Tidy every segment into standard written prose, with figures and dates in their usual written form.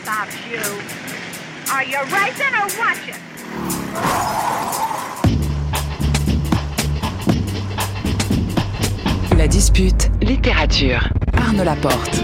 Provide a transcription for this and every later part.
about you. Are you racing or watching? La dispute littérature. Arnaud Laporte.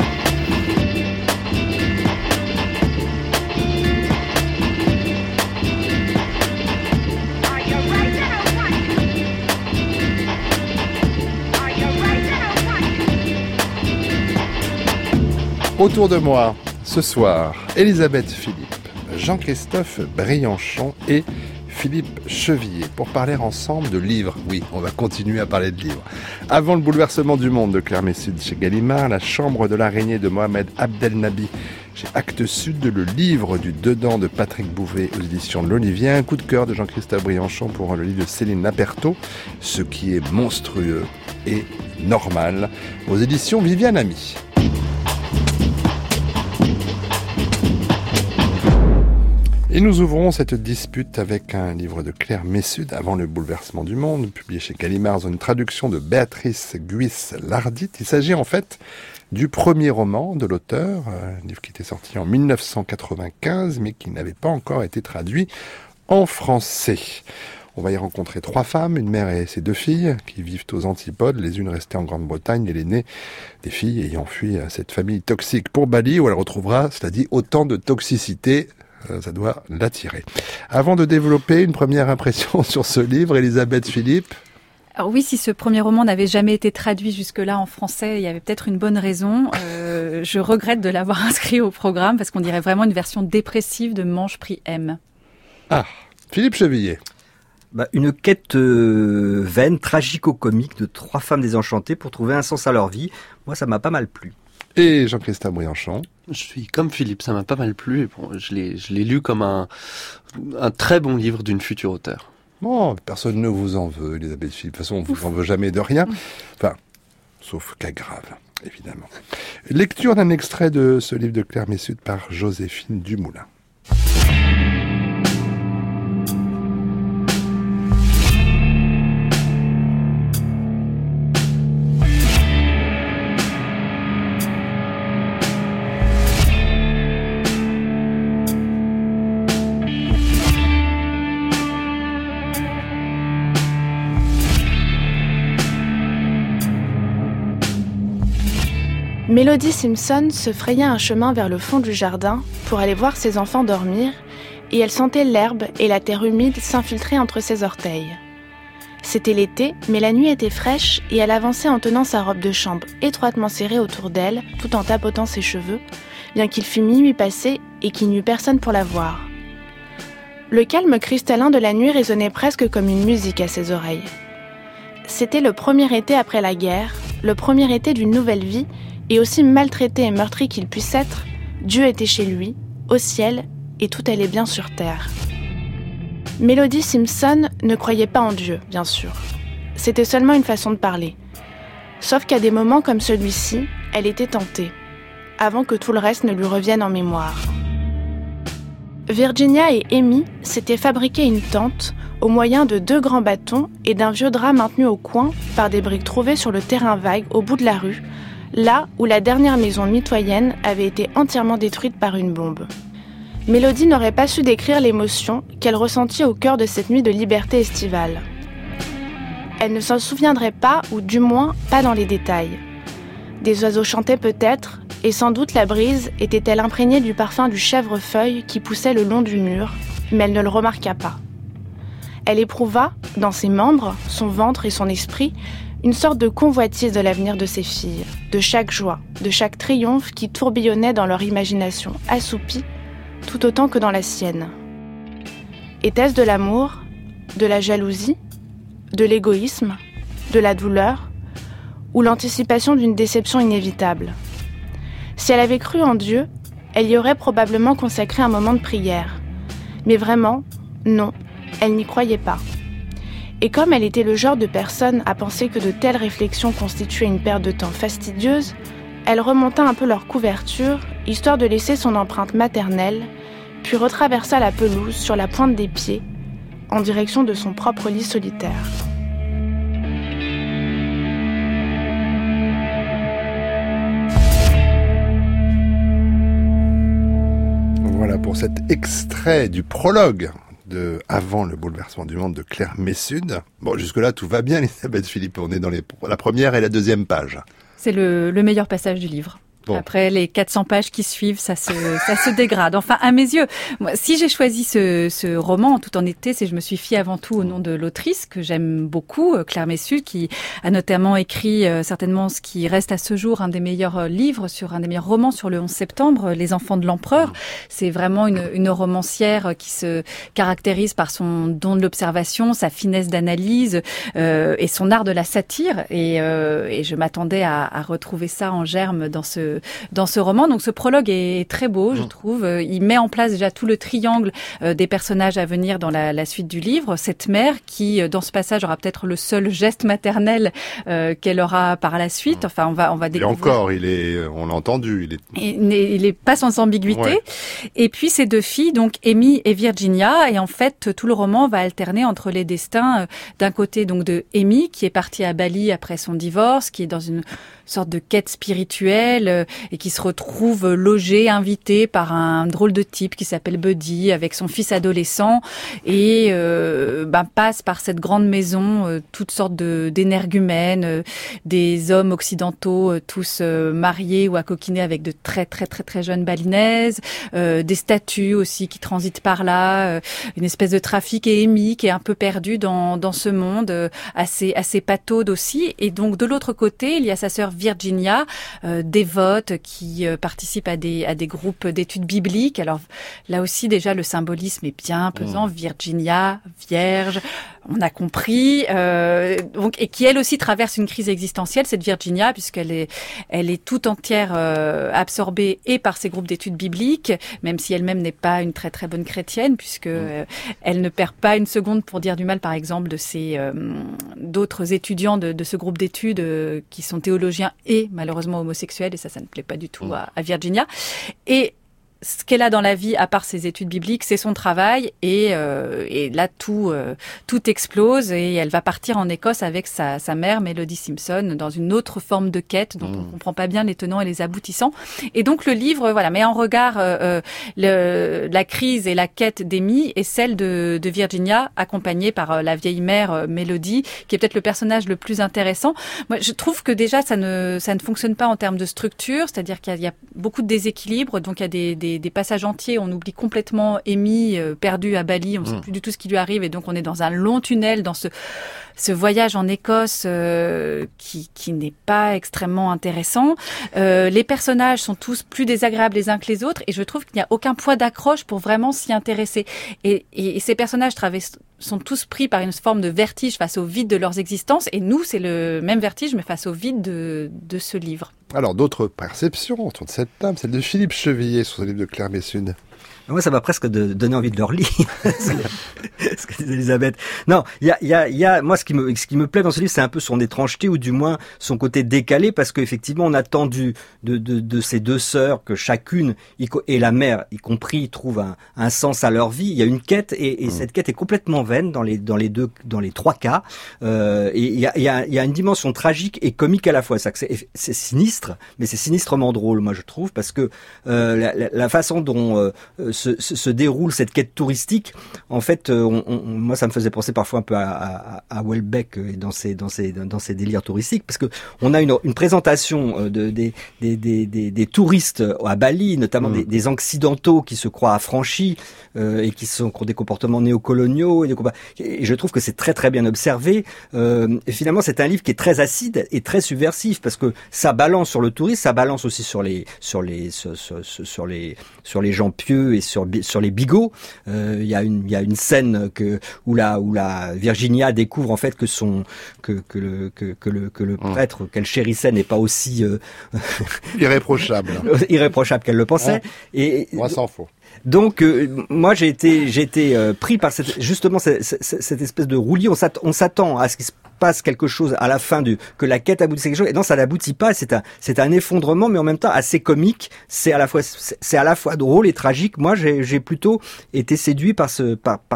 Autour de moi, ce soir, Elisabeth Philippe, Jean-Christophe Briançon et Philippe Chevillier pour parler ensemble de livres. Oui, on va continuer à parler de livres. Avant le bouleversement du monde de Claire Messud chez Gallimard, La chambre de l'araignée de Mohamed Abdelnaby chez Actes Sud, le livre du Dedans de Patrick Bouvet aux éditions de l'Olivier, un coup de cœur de Jean-Christophe Briançon pour le livre de Céline Lapertot, Ce qui est monstrueux et normal, aux éditions Viviane Ami. Et nous ouvrons cette dispute avec un livre de Claire Messud, Avant le bouleversement du monde, publié chez Gallimard, une traduction de Béatrice Guis-Lardit. Il s'agit en fait du premier roman de l'auteur, un livre qui était sorti en 1995, mais qui n'avait pas encore été traduit en français. On va y rencontrer 3 femmes, une mère et ses 2 filles, qui vivent aux antipodes, les unes restées en Grande-Bretagne et l'aînée des filles ayant fui cette famille toxique pour Bali, où elle retrouvera, cela dit, autant de toxicité. Ça doit l'attirer. Avant de développer une première impression sur ce livre, Elisabeth Philippe. Alors oui, si ce premier roman n'avait jamais été traduit jusque-là en français, il y avait peut-être une bonne raison. Je regrette de l'avoir inscrit au programme parce qu'on dirait vraiment une version dépressive de Mange Prix M. Ah, Philippe Chevillier. Une quête vaine, tragico-comique de 3 femmes désenchantées pour trouver un sens à leur vie. Moi, ça m'a pas mal plu. Et Jean-Christophe Briançon. Je suis comme Philippe, ça m'a pas mal plu. Bon, je l'ai lu comme un très bon livre d'une future auteure. Bon, personne ne vous en veut, Elisabeth Philippe. De toute façon, on vous en veut jamais de rien. Enfin, sauf cas grave, évidemment. Lecture d'un extrait de ce livre de Claire Messud par Joséphine Dumoulin. Mélodie Simpson se frayait un chemin vers le fond du jardin pour aller voir ses enfants dormir, et elle sentait l'herbe et la terre humide s'infiltrer entre ses orteils. C'était l'été, mais la nuit était fraîche et elle avançait en tenant sa robe de chambre étroitement serrée autour d'elle, tout en tapotant ses cheveux, bien qu'il fût minuit passé et qu'il n'y eut personne pour la voir. Le calme cristallin de la nuit résonnait presque comme une musique à ses oreilles. C'était le premier été après la guerre, le premier été d'une nouvelle vie, et aussi maltraité et meurtri qu'il puisse être, Dieu était chez lui, au ciel, et tout allait bien sur terre. Mélodie Simpson ne croyait pas en Dieu, bien sûr. C'était seulement une façon de parler. Sauf qu'à des moments comme celui-ci, elle était tentée, avant que tout le reste ne lui revienne en mémoire. Virginia et Amy s'étaient fabriqué une tente au moyen de 2 grands bâtons et d'un vieux drap maintenu au coin par des briques trouvées sur le terrain vague au bout de la rue, là où la dernière maison mitoyenne avait été entièrement détruite par une bombe. Mélodie n'aurait pas su décrire l'émotion qu'elle ressentit au cœur de cette nuit de liberté estivale. Elle ne s'en souviendrait pas, ou du moins pas dans les détails. Des oiseaux chantaient peut-être, et sans doute la brise était-elle imprégnée du parfum du chèvrefeuille qui poussait le long du mur, mais elle ne le remarqua pas. Elle éprouva, dans ses membres, son ventre et son esprit, une sorte de convoitise de l'avenir de ses filles, de chaque joie, de chaque triomphe qui tourbillonnait dans leur imagination assoupie, tout autant que dans la sienne. Était-ce de l'amour, de la jalousie, de l'égoïsme, de la douleur, ou l'anticipation d'une déception inévitable? Si elle avait cru en Dieu, elle y aurait probablement consacré un moment de prière. Mais vraiment, non, elle n'y croyait pas. Et comme elle était le genre de personne à penser que de telles réflexions constituaient une perte de temps fastidieuse, elle remonta un peu leur couverture, histoire de laisser son empreinte maternelle, puis retraversa la pelouse sur la pointe des pieds, en direction de son propre lit solitaire. Voilà pour cet extrait du prologue de Avant le bouleversement du monde de Claire Messud. Bon, jusque-là, tout va bien, Elisabeth Philippe. On est dans la première et la deuxième page. C'est le meilleur passage du livre. Bon. Après les 400 pages qui suivent, ça se dégrade. Enfin, à mes yeux, moi, si j'ai choisi ce roman en toute honnêteté, c'est que je me suis fiée avant tout au nom de l'autrice que j'aime beaucoup, Claire Messud, qui a notamment écrit certainement ce qui reste à ce jour un des meilleurs livres un des meilleurs romans sur le 11 septembre, Les enfants de l'empereur. C'est vraiment une romancière qui se caractérise par son don de l'observation, sa finesse d'analyse et son art de la satire. Et je m'attendais à retrouver ça en germe dans ce roman. Donc ce prologue est très beau, je trouve. Il met en place déjà tout le triangle des personnages à venir dans la suite du livre. Cette mère qui, dans ce passage, aura peut-être le seul geste maternel qu'elle aura par la suite. Enfin, on va découvrir. Et encore, on l'a entendu. Il est pas sans ambiguïté. Ouais. Et puis ces deux filles, donc Amy et Virginia. Et en fait, tout le roman va alterner entre les destins d'un côté donc de Amy, qui est partie à Bali après son divorce, qui est dans une sorte de quête spirituelle et qui se retrouve logée, invitée par un drôle de type qui s'appelle Buddy avec son fils adolescent et passe par cette grande maison toutes sortes d'énergumènes, des hommes occidentaux tous mariés ou accoquinés avec de très très très très jeunes balinaises, des statues aussi qui transitent par là, une espèce de trafic et Amy qui est un peu perdue dans ce monde assez pataude aussi. Et donc de l'autre côté, il y a sa sœur Virginia, dévote, qui participe à des groupes d'études bibliques. Alors là aussi déjà le symbolisme est bien pesant. Virginia, vierge, on a compris. Donc et qui elle aussi traverse une crise existentielle, cette Virginia, puisqu'elle est tout entière absorbée et par ces groupes d'études bibliques, même si elle-même n'est pas une très très bonne chrétienne, puisque elle ne perd pas une seconde pour dire du mal, par exemple, de ces d'autres étudiants de ce groupe d'études qui sont théologiens et malheureusement homosexuels, et ça ne plaît pas du tout à Virginia. Et ce qu'elle a dans la vie, à part ses études bibliques, c'est son travail, et là tout explose, et elle va partir en Écosse avec sa mère, Melody Simpson, dans une autre forme de quête dont on comprend pas bien les tenants et les aboutissants. Et donc le livre, met en regard la crise et la quête d'Amy et celle de Virginia, accompagnée par la vieille mère Melody, qui est peut-être le personnage le plus intéressant. Moi, je trouve que déjà ça ne fonctionne pas en termes de structure, c'est-à-dire qu'il y a beaucoup de déséquilibre, donc il y a des passages entiers, on oublie complètement Amy perdue à Bali, on ne sait plus du tout ce qui lui arrive, et donc on est dans un long tunnel, dans ce voyage en Écosse qui n'est pas extrêmement intéressant. Les personnages sont tous plus désagréables les uns que les autres, et je trouve qu'il n'y a aucun point d'accroche pour vraiment s'y intéresser. Et ces personnages sont tous pris par une forme de vertige face au vide de leurs existences, et nous, c'est le même vertige, mais face au vide de ce livre. Alors, d'autres perceptions autour de cette table, celle de Philippe Chevillier sur ce livre de Claire Messud. Moi, ça m'a presque donné envie de leur lire. Ce que disait Elisabeth. Non, il y a, moi, ce qui me plaît dans ce livre, c'est un peu son étrangeté, ou du moins son côté décalé, parce qu'effectivement, on attend de ces deux sœurs que chacune, et la mère, y compris, trouve un sens à leur vie. Il y a une quête, et cette quête est complètement vaine dans les trois cas. Et il y a une dimension tragique et comique à la fois. C'est sinistre, mais c'est sinistrement drôle, moi, je trouve, parce que, la façon dont, se déroule cette quête touristique, en fait, moi ça me faisait penser parfois un peu à Houellebecq dans ses délires touristiques, parce que on a une présentation des touristes à Bali, notamment des occidentaux qui se croient affranchis et qui ont des comportements néocoloniaux, et je trouve que c'est très très bien observé. Et finalement, c'est un livre qui est très acide et très subversif, parce que ça balance sur le tourisme, ça balance aussi sur les gens pieux et sur les bigots. Il y a une scène où la Virginia découvre en fait que le prêtre qu'elle chérissait n'est pas aussi irréprochable qu'elle le pensait. Et moi, s'en faut. Donc moi j'ai été pris par cette espèce de roulis. On s'attend à ce qu'il se passe quelque chose à la fin que la quête aboutisse à quelque chose. Et non, ça n'aboutit pas. C'est un effondrement, mais en même temps assez comique. C'est à la fois drôle et tragique. Moi, j'ai plutôt été séduit par ce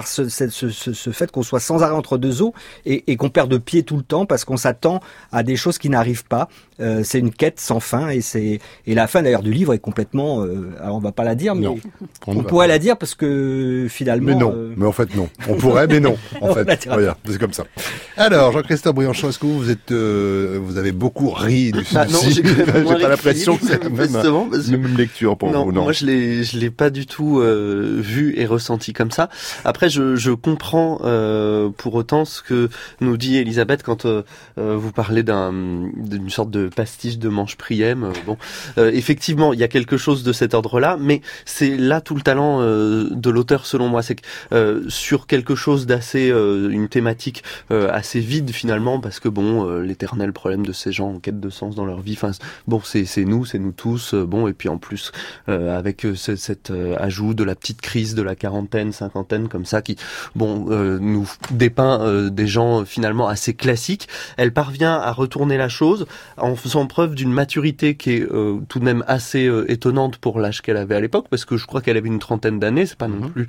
fait qu'on soit sans arrêt entre deux eaux et qu'on perde pied tout le temps parce qu'on s'attend à des choses qui n'arrivent pas. C'est une quête sans fin et la fin d'ailleurs du livre est complètement. Alors on va pas la dire, mais on pourrait la dire parce que finalement. Mais non, mais en fait non. On pourrait, mais non. En fait, regarde, c'est comme ça. Alors Jean-Christophe Briançon, est-ce que vous avez beaucoup ri du non, j'ai pas l'impression que c'est la même lecture pour vous. Non, moi je l'ai pas du tout vu et ressenti comme ça. Après, je comprends pour autant ce que nous dit Elisabeth quand vous parlez d'une sorte de pastiche de Manche Priem. Effectivement, il y a quelque chose de cet ordre-là, mais c'est là tout le talent de l'auteur, selon moi, c'est que sur quelque chose d'assez, une thématique assez vide finalement, parce que l'éternel problème de ces gens en quête de sens dans leur vie. Enfin, c'est nous tous. Et puis en plus avec cet ajout de la petite crise de la quarantaine, cinquantaine, comme ça, qui nous dépeint des gens finalement assez classiques. Elle parvient à retourner la chose en faisant preuve d'une maturité qui est tout de même assez étonnante pour l'âge qu'elle avait à l'époque, parce que je crois qu'elle avait une trentaine d'années, c'est pas non plus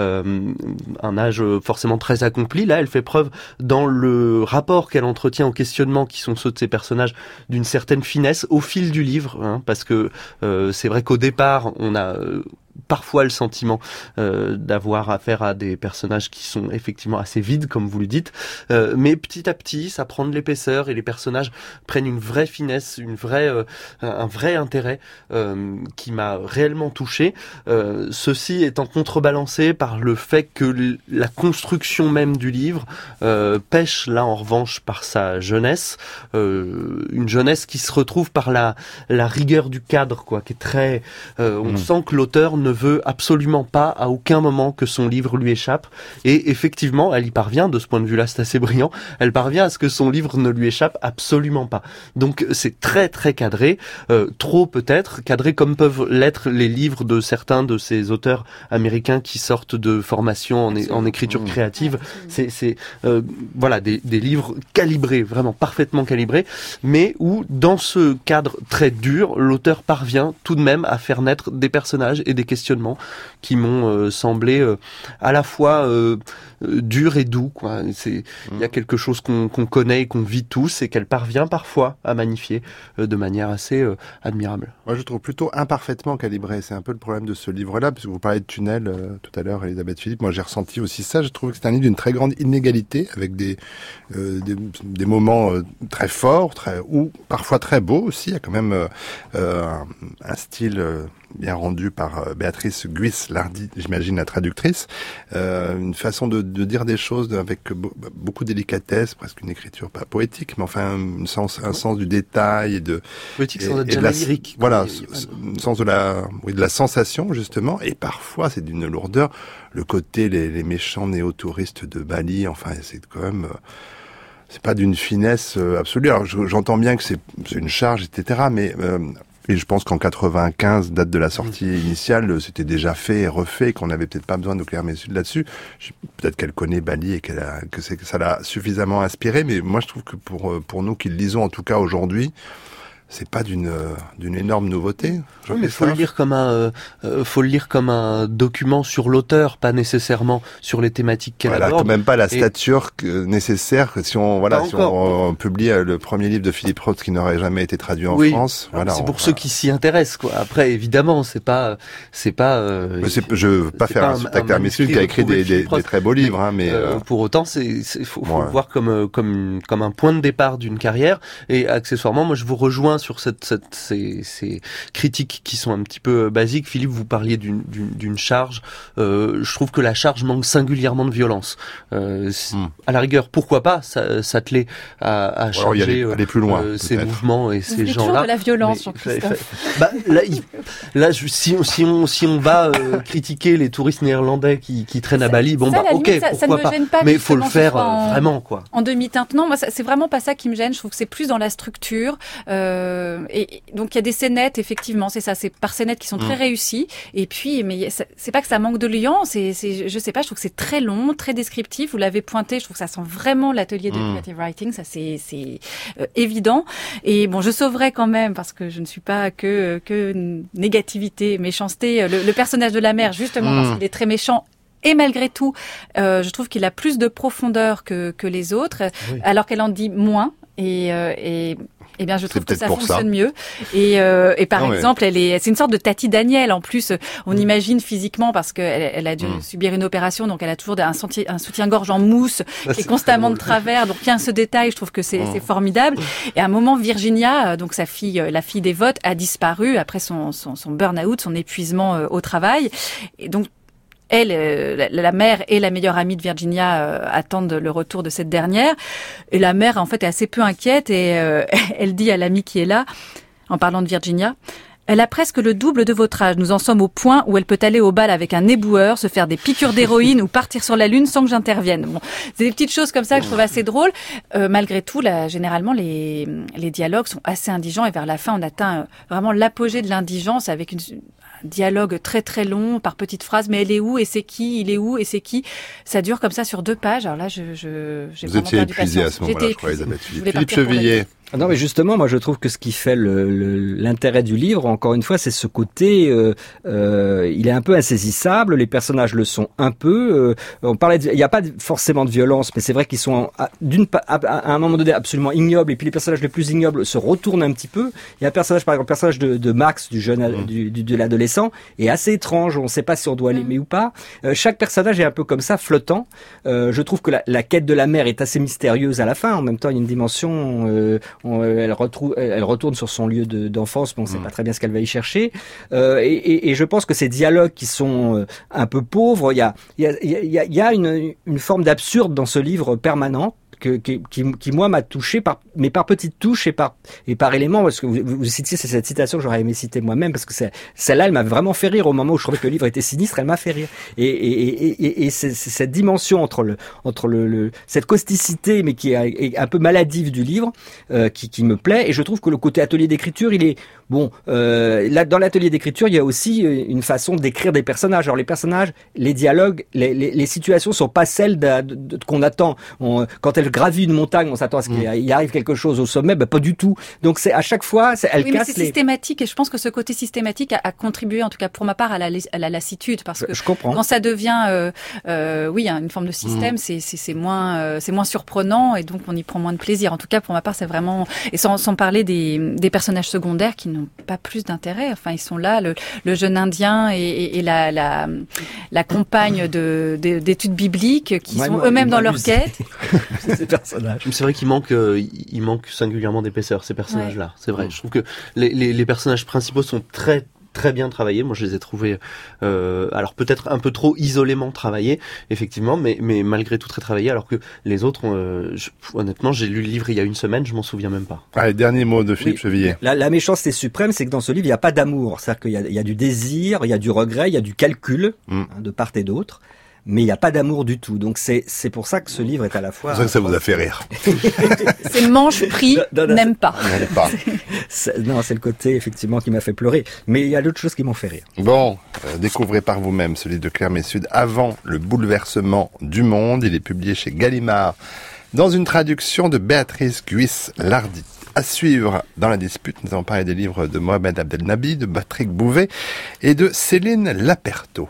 un âge forcément très accompli. Là, elle fait preuve dans le rapport qu'elle entretient aux questionnements qui sont ceux de ses personnages d'une certaine finesse au fil du livre, parce que c'est vrai qu'au départ, on a parfois le sentiment d'avoir affaire à des personnages qui sont effectivement assez vides, comme vous le dites, mais petit à petit, ça prend de l'épaisseur et les personnages prennent une vraie finesse, un vrai intérêt qui m'a réellement touché. Ceci étant contrebalancé par le fait que la construction même du livre pêche là en revanche par sa jeunesse, une jeunesse qui se retrouve par la rigueur du cadre, quoi, qui est très. On sent que l'auteur ne veut absolument pas à aucun moment que son livre lui échappe, et effectivement elle y parvient. De ce point de vue là, c'est assez brillant, elle parvient à ce que son livre ne lui échappe absolument pas. Donc c'est très très cadré, trop peut-être cadré comme peuvent l'être les livres de certains de ces auteurs américains qui sortent de formation en écriture créative. C'est des livres calibrés, vraiment parfaitement calibrés, mais où dans ce cadre très dur, l'auteur parvient tout de même à faire naître des personnages et des questionnements qui m'ont semblé à la fois dur et doux, quoi. Il y a quelque chose qu'on connaît et qu'on vit tous et qu'elle parvient parfois à magnifier de manière assez admirable. Moi, je trouve plutôt imparfaitement calibré. C'est un peu le problème de ce livre-là, parce que vous parlez de tunnel tout à l'heure, Elisabeth Philippe. Moi, j'ai ressenti aussi ça. Je trouve que c'est un livre d'une très grande inégalité, avec des moments très forts, ou parfois très beaux aussi. Il y a quand même un style bien rendu par Béatrice Guis-Lardy, j'imagine la traductrice, une façon de dire des choses avec beaucoup de délicatesse, presque une écriture pas poétique, mais enfin un sens du détail et de poétique sans être jamais lyrique. Voilà, un sens de la sensation justement, et parfois c'est d'une lourdeur. Le côté les méchants néo-touristes de Bali, enfin c'est quand même c'est pas d'une finesse absolue. Alors j'entends bien que c'est une charge, etc., mais et je pense qu'en 95, date de la sortie initiale, c'était déjà fait et refait, qu'on n'avait peut-être pas besoin de Claire Messud là-dessus. Peut-être qu'elle connaît Bali et que ça l'a suffisamment inspiré, mais moi je trouve que pour nous qui le lisons, en tout cas aujourd'hui, c'est pas d'une énorme nouveauté. Oui, mais faut le lire comme un document sur l'auteur, pas nécessairement sur les thématiques qu'elle aborde. Quand même pas la stature nécessaire que si on publie le premier livre de Philippe Roth qui n'aurait jamais été traduit en France. Voilà, c'est pour ceux qui s'y intéressent, quoi. Après, évidemment, je veux pas faire un spectacle Messud qui a écrit des très beaux livres, mais pour autant, faut le voir comme un point de départ d'une carrière. Et accessoirement, moi, je vous rejoins sur ces critiques qui sont un petit peu basiques. Philippe, vous parliez d'une charge. Je trouve que la charge manque singulièrement de violence. À la rigueur, pourquoi pas s'atteler à changer aller plus loin, ces mouvements et ces gens-là. Toujours de la violence, Jean-Christophe. Si on va critiquer les touristes néerlandais qui traînent à Bali, pourquoi pas. Mais il faut le faire vraiment, quoi. En demi-teinte. Non, moi, c'est vraiment pas ça qui me gêne. Je trouve que c'est plus dans la structure. et donc il y a des scénettes, effectivement, c'est ça, c'est par scénettes qui sont très réussies. Et puis, mais c'est pas que ça manque de liant, je sais pas, je trouve que c'est très long, très descriptif. Vous l'avez pointé, je trouve que ça sent vraiment l'atelier de creative writing, ça c'est évident. Et bon, je sauverais quand même, parce que je ne suis pas que négativité, méchanceté, le personnage de la mère, justement, parce qu'il est très méchant. Et malgré tout, je trouve qu'il a plus de profondeur que les autres, alors qu'elle en dit moins. Et bien, je trouve que ça fonctionne mieux. Et par exemple, c'est une sorte de Tati Daniel. En plus, on imagine physiquement, parce qu'elle a dû subir une opération, donc elle a toujours un soutien-gorge en mousse qui est constamment de travers. Donc il y a ce détail, je trouve que c'est formidable. Et à un moment, Virginia, donc sa fille, la fille des votes, a disparu après son burn-out, son épuisement au travail. Et donc elle, la mère et la meilleure amie de Virginia attendent le retour de cette dernière. Et la mère, en fait, est assez peu inquiète et elle dit à l'amie qui est là, en parlant de Virginia, « Elle a presque le double de votre âge. Nous en sommes au point où elle peut aller au bal avec un éboueur, se faire des piqûres d'héroïne ou partir sur la lune sans que j'intervienne. » Bon, c'est des petites choses comme ça que je trouve assez drôles. Malgré tout, généralement, les dialogues sont assez indigents et vers la fin, on atteint vraiment l'apogée de l'indigence avec un dialogue très très long par petites phrases. Mais elle est où et c'est qui? Il est où et c'est qui? Ça dure comme ça sur 2 pages. Alors là, j'ai Vous étiez épuisé à ce moment-là, je crois, Elisabeth. Philippe Chevillier. Non, mais justement, moi, je trouve que ce qui fait l'intérêt du livre, encore une fois, c'est ce côté, il est un peu insaisissable. Les personnages le sont un peu. On parlait, il n'y a pas forcément de violence, mais c'est vrai qu'ils sont à un moment donné absolument ignobles. Et puis les personnages les plus ignobles se retournent un petit peu. Il y a un personnage, par exemple, le personnage de Max, du jeune, de l'adolescent, est assez étrange. On ne sait pas si on doit l'aimer ou pas. Chaque personnage est un peu comme ça, flottant. Je trouve que la quête de la mère est assez mystérieuse à la fin. En même temps, il y a une dimension. Elle retourne sur son lieu d'enfance, mais on ne sait pas très bien ce qu'elle va y chercher. Et je pense que ces dialogues qui sont un peu pauvres, il y a une forme d'absurde dans ce livre permanent. Qui moi m'a touché par petites touches et par éléments, parce que vous citiez cette citation que j'aurais aimé citer moi-même, parce que celle-là elle m'a vraiment fait rire au moment où je trouvais que le livre était sinistre, elle m'a fait rire et c'est cette dimension entre cette causticité mais qui est un peu maladive du livre qui me plaît, et je trouve que le côté atelier d'écriture il est bon. Là dans l'atelier d'écriture il y a aussi une façon d'écrire des personnages. Alors les personnages, les dialogues, les situations sont pas celles qu'on attend. Quand elle gravit une montagne, on s'attend à ce qu'il arrive quelque chose au sommet, pas du tout. Donc c'est à chaque fois, elle casse mais c'est systématique, et je pense que ce côté systématique a contribué, en tout cas pour ma part, à la lassitude, parce que je comprends. Quand ça devient, une forme de système, c'est moins surprenant, et donc on y prend moins de plaisir. En tout cas pour ma part, c'est vraiment, et sans parler des personnages secondaires qui n'ont pas plus d'intérêt. Enfin, ils sont là, le jeune Indien et la compagne d'études bibliques qui sont eux-mêmes dans leur quête. Ces personnages. C'est vrai qu'il manque singulièrement d'épaisseur, ces personnages-là. C'est vrai. Je trouve que les personnages principaux sont très très bien travaillés. Moi, je les ai trouvés, alors peut-être un peu trop isolément travaillés, effectivement, mais malgré tout très travaillés, alors que les autres, honnêtement, j'ai lu le livre il y a une semaine, je m'en souviens même pas. Allez, dernier mot de Philippe Chevillier. La méchanceté suprême, c'est que dans ce livre, il n'y a pas d'amour. C'est-à-dire qu'il y a du désir, il y a du regret, il y a du calcul, de part et d'autre. Mais il n'y a pas d'amour du tout. Donc c'est pour ça que ce livre est à la fois... C'est pour ça que ça vous a fait rire. C'est manche pris, n'aime pas. Non, c'est le côté effectivement qui m'a fait pleurer. Mais il y a d'autres choses qui m'ont fait rire. Bon, découvrez par vous-même ce livre de Claire Messud, Avant le bouleversement du monde. Il est publié chez Gallimard dans une traduction de Béatrice Guis-Lardy. À suivre dans la dispute, nous avons parlé des livres de Mohamed Abdelnaby, de Patrick Bouvet et de Céline Laperto.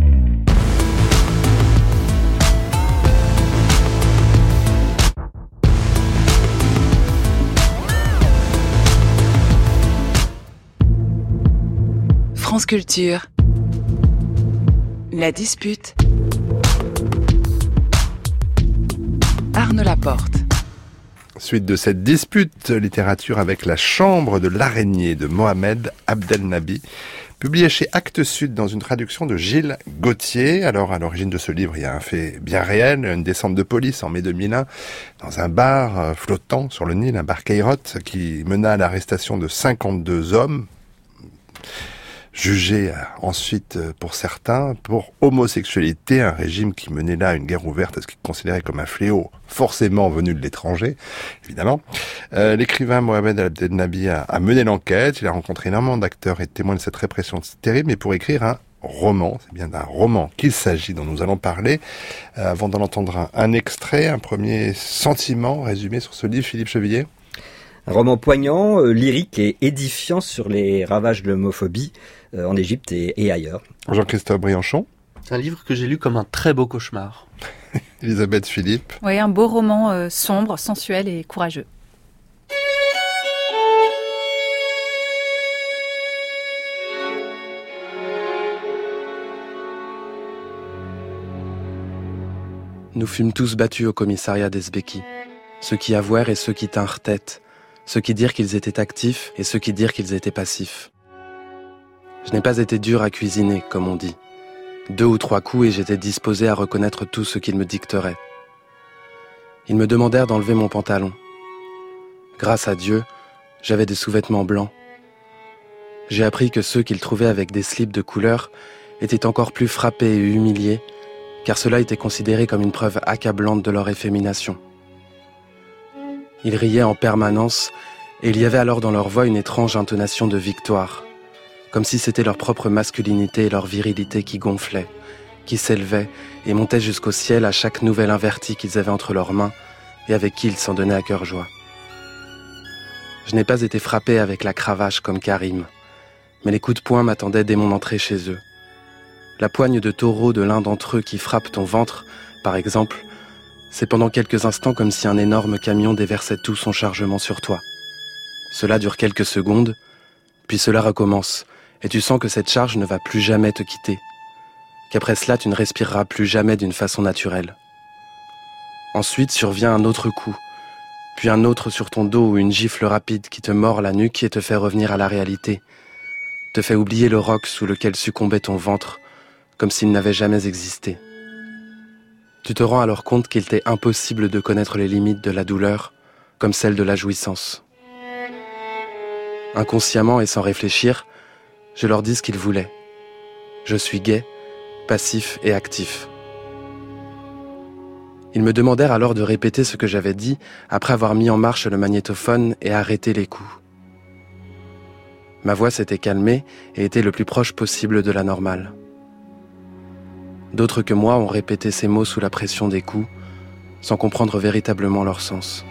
France Culture. La dispute. Arnaud Laporte. Suite de cette dispute littérature avec La Chambre de l'araignée de Mohamed Abdelnaby, publié chez Actes Sud dans une traduction de Gilles Gauthier. Alors, à l'origine de ce livre, il y a un fait bien réel, une descente de police en mai 2001 dans un bar flottant sur le Nil, un bar Kairote, qui mena à l'arrestation de 52 hommes. jugé ensuite pour certains pour homosexualité, un régime qui menait là une guerre ouverte à ce qu'il considérait comme un fléau forcément venu de l'étranger, évidemment. L'écrivain Mohamed Abdelnaby a mené l'enquête, il a rencontré énormément d'acteurs et de témoins de cette répression terrible, mais pour écrire un roman, c'est bien d'un roman qu'il s'agit, dont nous allons parler. Avant d'en entendre un extrait, un premier sentiment résumé sur ce livre, Philippe Chevillier. Un roman poignant, lyrique et édifiant sur les ravages de l'homophobie en Égypte et ailleurs. Jean-Christophe Brianchon. C'est un livre que j'ai lu comme un très beau cauchemar. Elisabeth Philippe. Oui, un beau roman sombre, sensuel et courageux. Nous fûmes tous battus au commissariat d'Ezbeki. Ceux qui avouèrent et ceux qui tinrent tête. Ceux qui dirent qu'ils étaient actifs et ceux qui dirent qu'ils étaient passifs. Je n'ai pas été dur à cuisiner, comme on dit. 2 ou 3 coups et j'étais disposé à reconnaître tout ce qu'ils me dicteraient. Ils me demandèrent d'enlever mon pantalon. Grâce à Dieu, j'avais des sous-vêtements blancs. J'ai appris que ceux qu'ils trouvaient avec des slips de couleur étaient encore plus frappés et humiliés, car cela était considéré comme une preuve accablante de leur effémination. Ils riaient en permanence, et il y avait alors dans leur voix une étrange intonation de victoire, comme si c'était leur propre masculinité et leur virilité qui gonflaient, qui s'élevaient et montaient jusqu'au ciel à chaque nouvelle invertie qu'ils avaient entre leurs mains et avec qui ils s'en donnaient à cœur joie. Je n'ai pas été frappé avec la cravache comme Karim, mais les coups de poing m'attendaient dès mon entrée chez eux. La poigne de taureau de l'un d'entre eux qui frappe ton ventre, par exemple, c'est pendant quelques instants comme si un énorme camion déversait tout son chargement sur toi. Cela dure quelques secondes, puis cela recommence, et tu sens que cette charge ne va plus jamais te quitter, qu'après cela tu ne respireras plus jamais d'une façon naturelle. Ensuite survient un autre coup, puis un autre sur ton dos ou une gifle rapide qui te mord la nuque et te fait revenir à la réalité, te fait oublier le roc sous lequel succombait ton ventre, comme s'il n'avait jamais existé. Tu te rends alors compte qu'il t'est impossible de connaître les limites de la douleur, comme celles de la jouissance. Inconsciemment et sans réfléchir, je leur dis ce qu'ils voulaient. Je suis gai, passif et actif. Ils me demandèrent alors de répéter ce que j'avais dit après avoir mis en marche le magnétophone et arrêté les coups. Ma voix s'était calmée et était le plus proche possible de la normale. D'autres que moi ont répété ces mots sous la pression des coups, sans comprendre véritablement leur sens.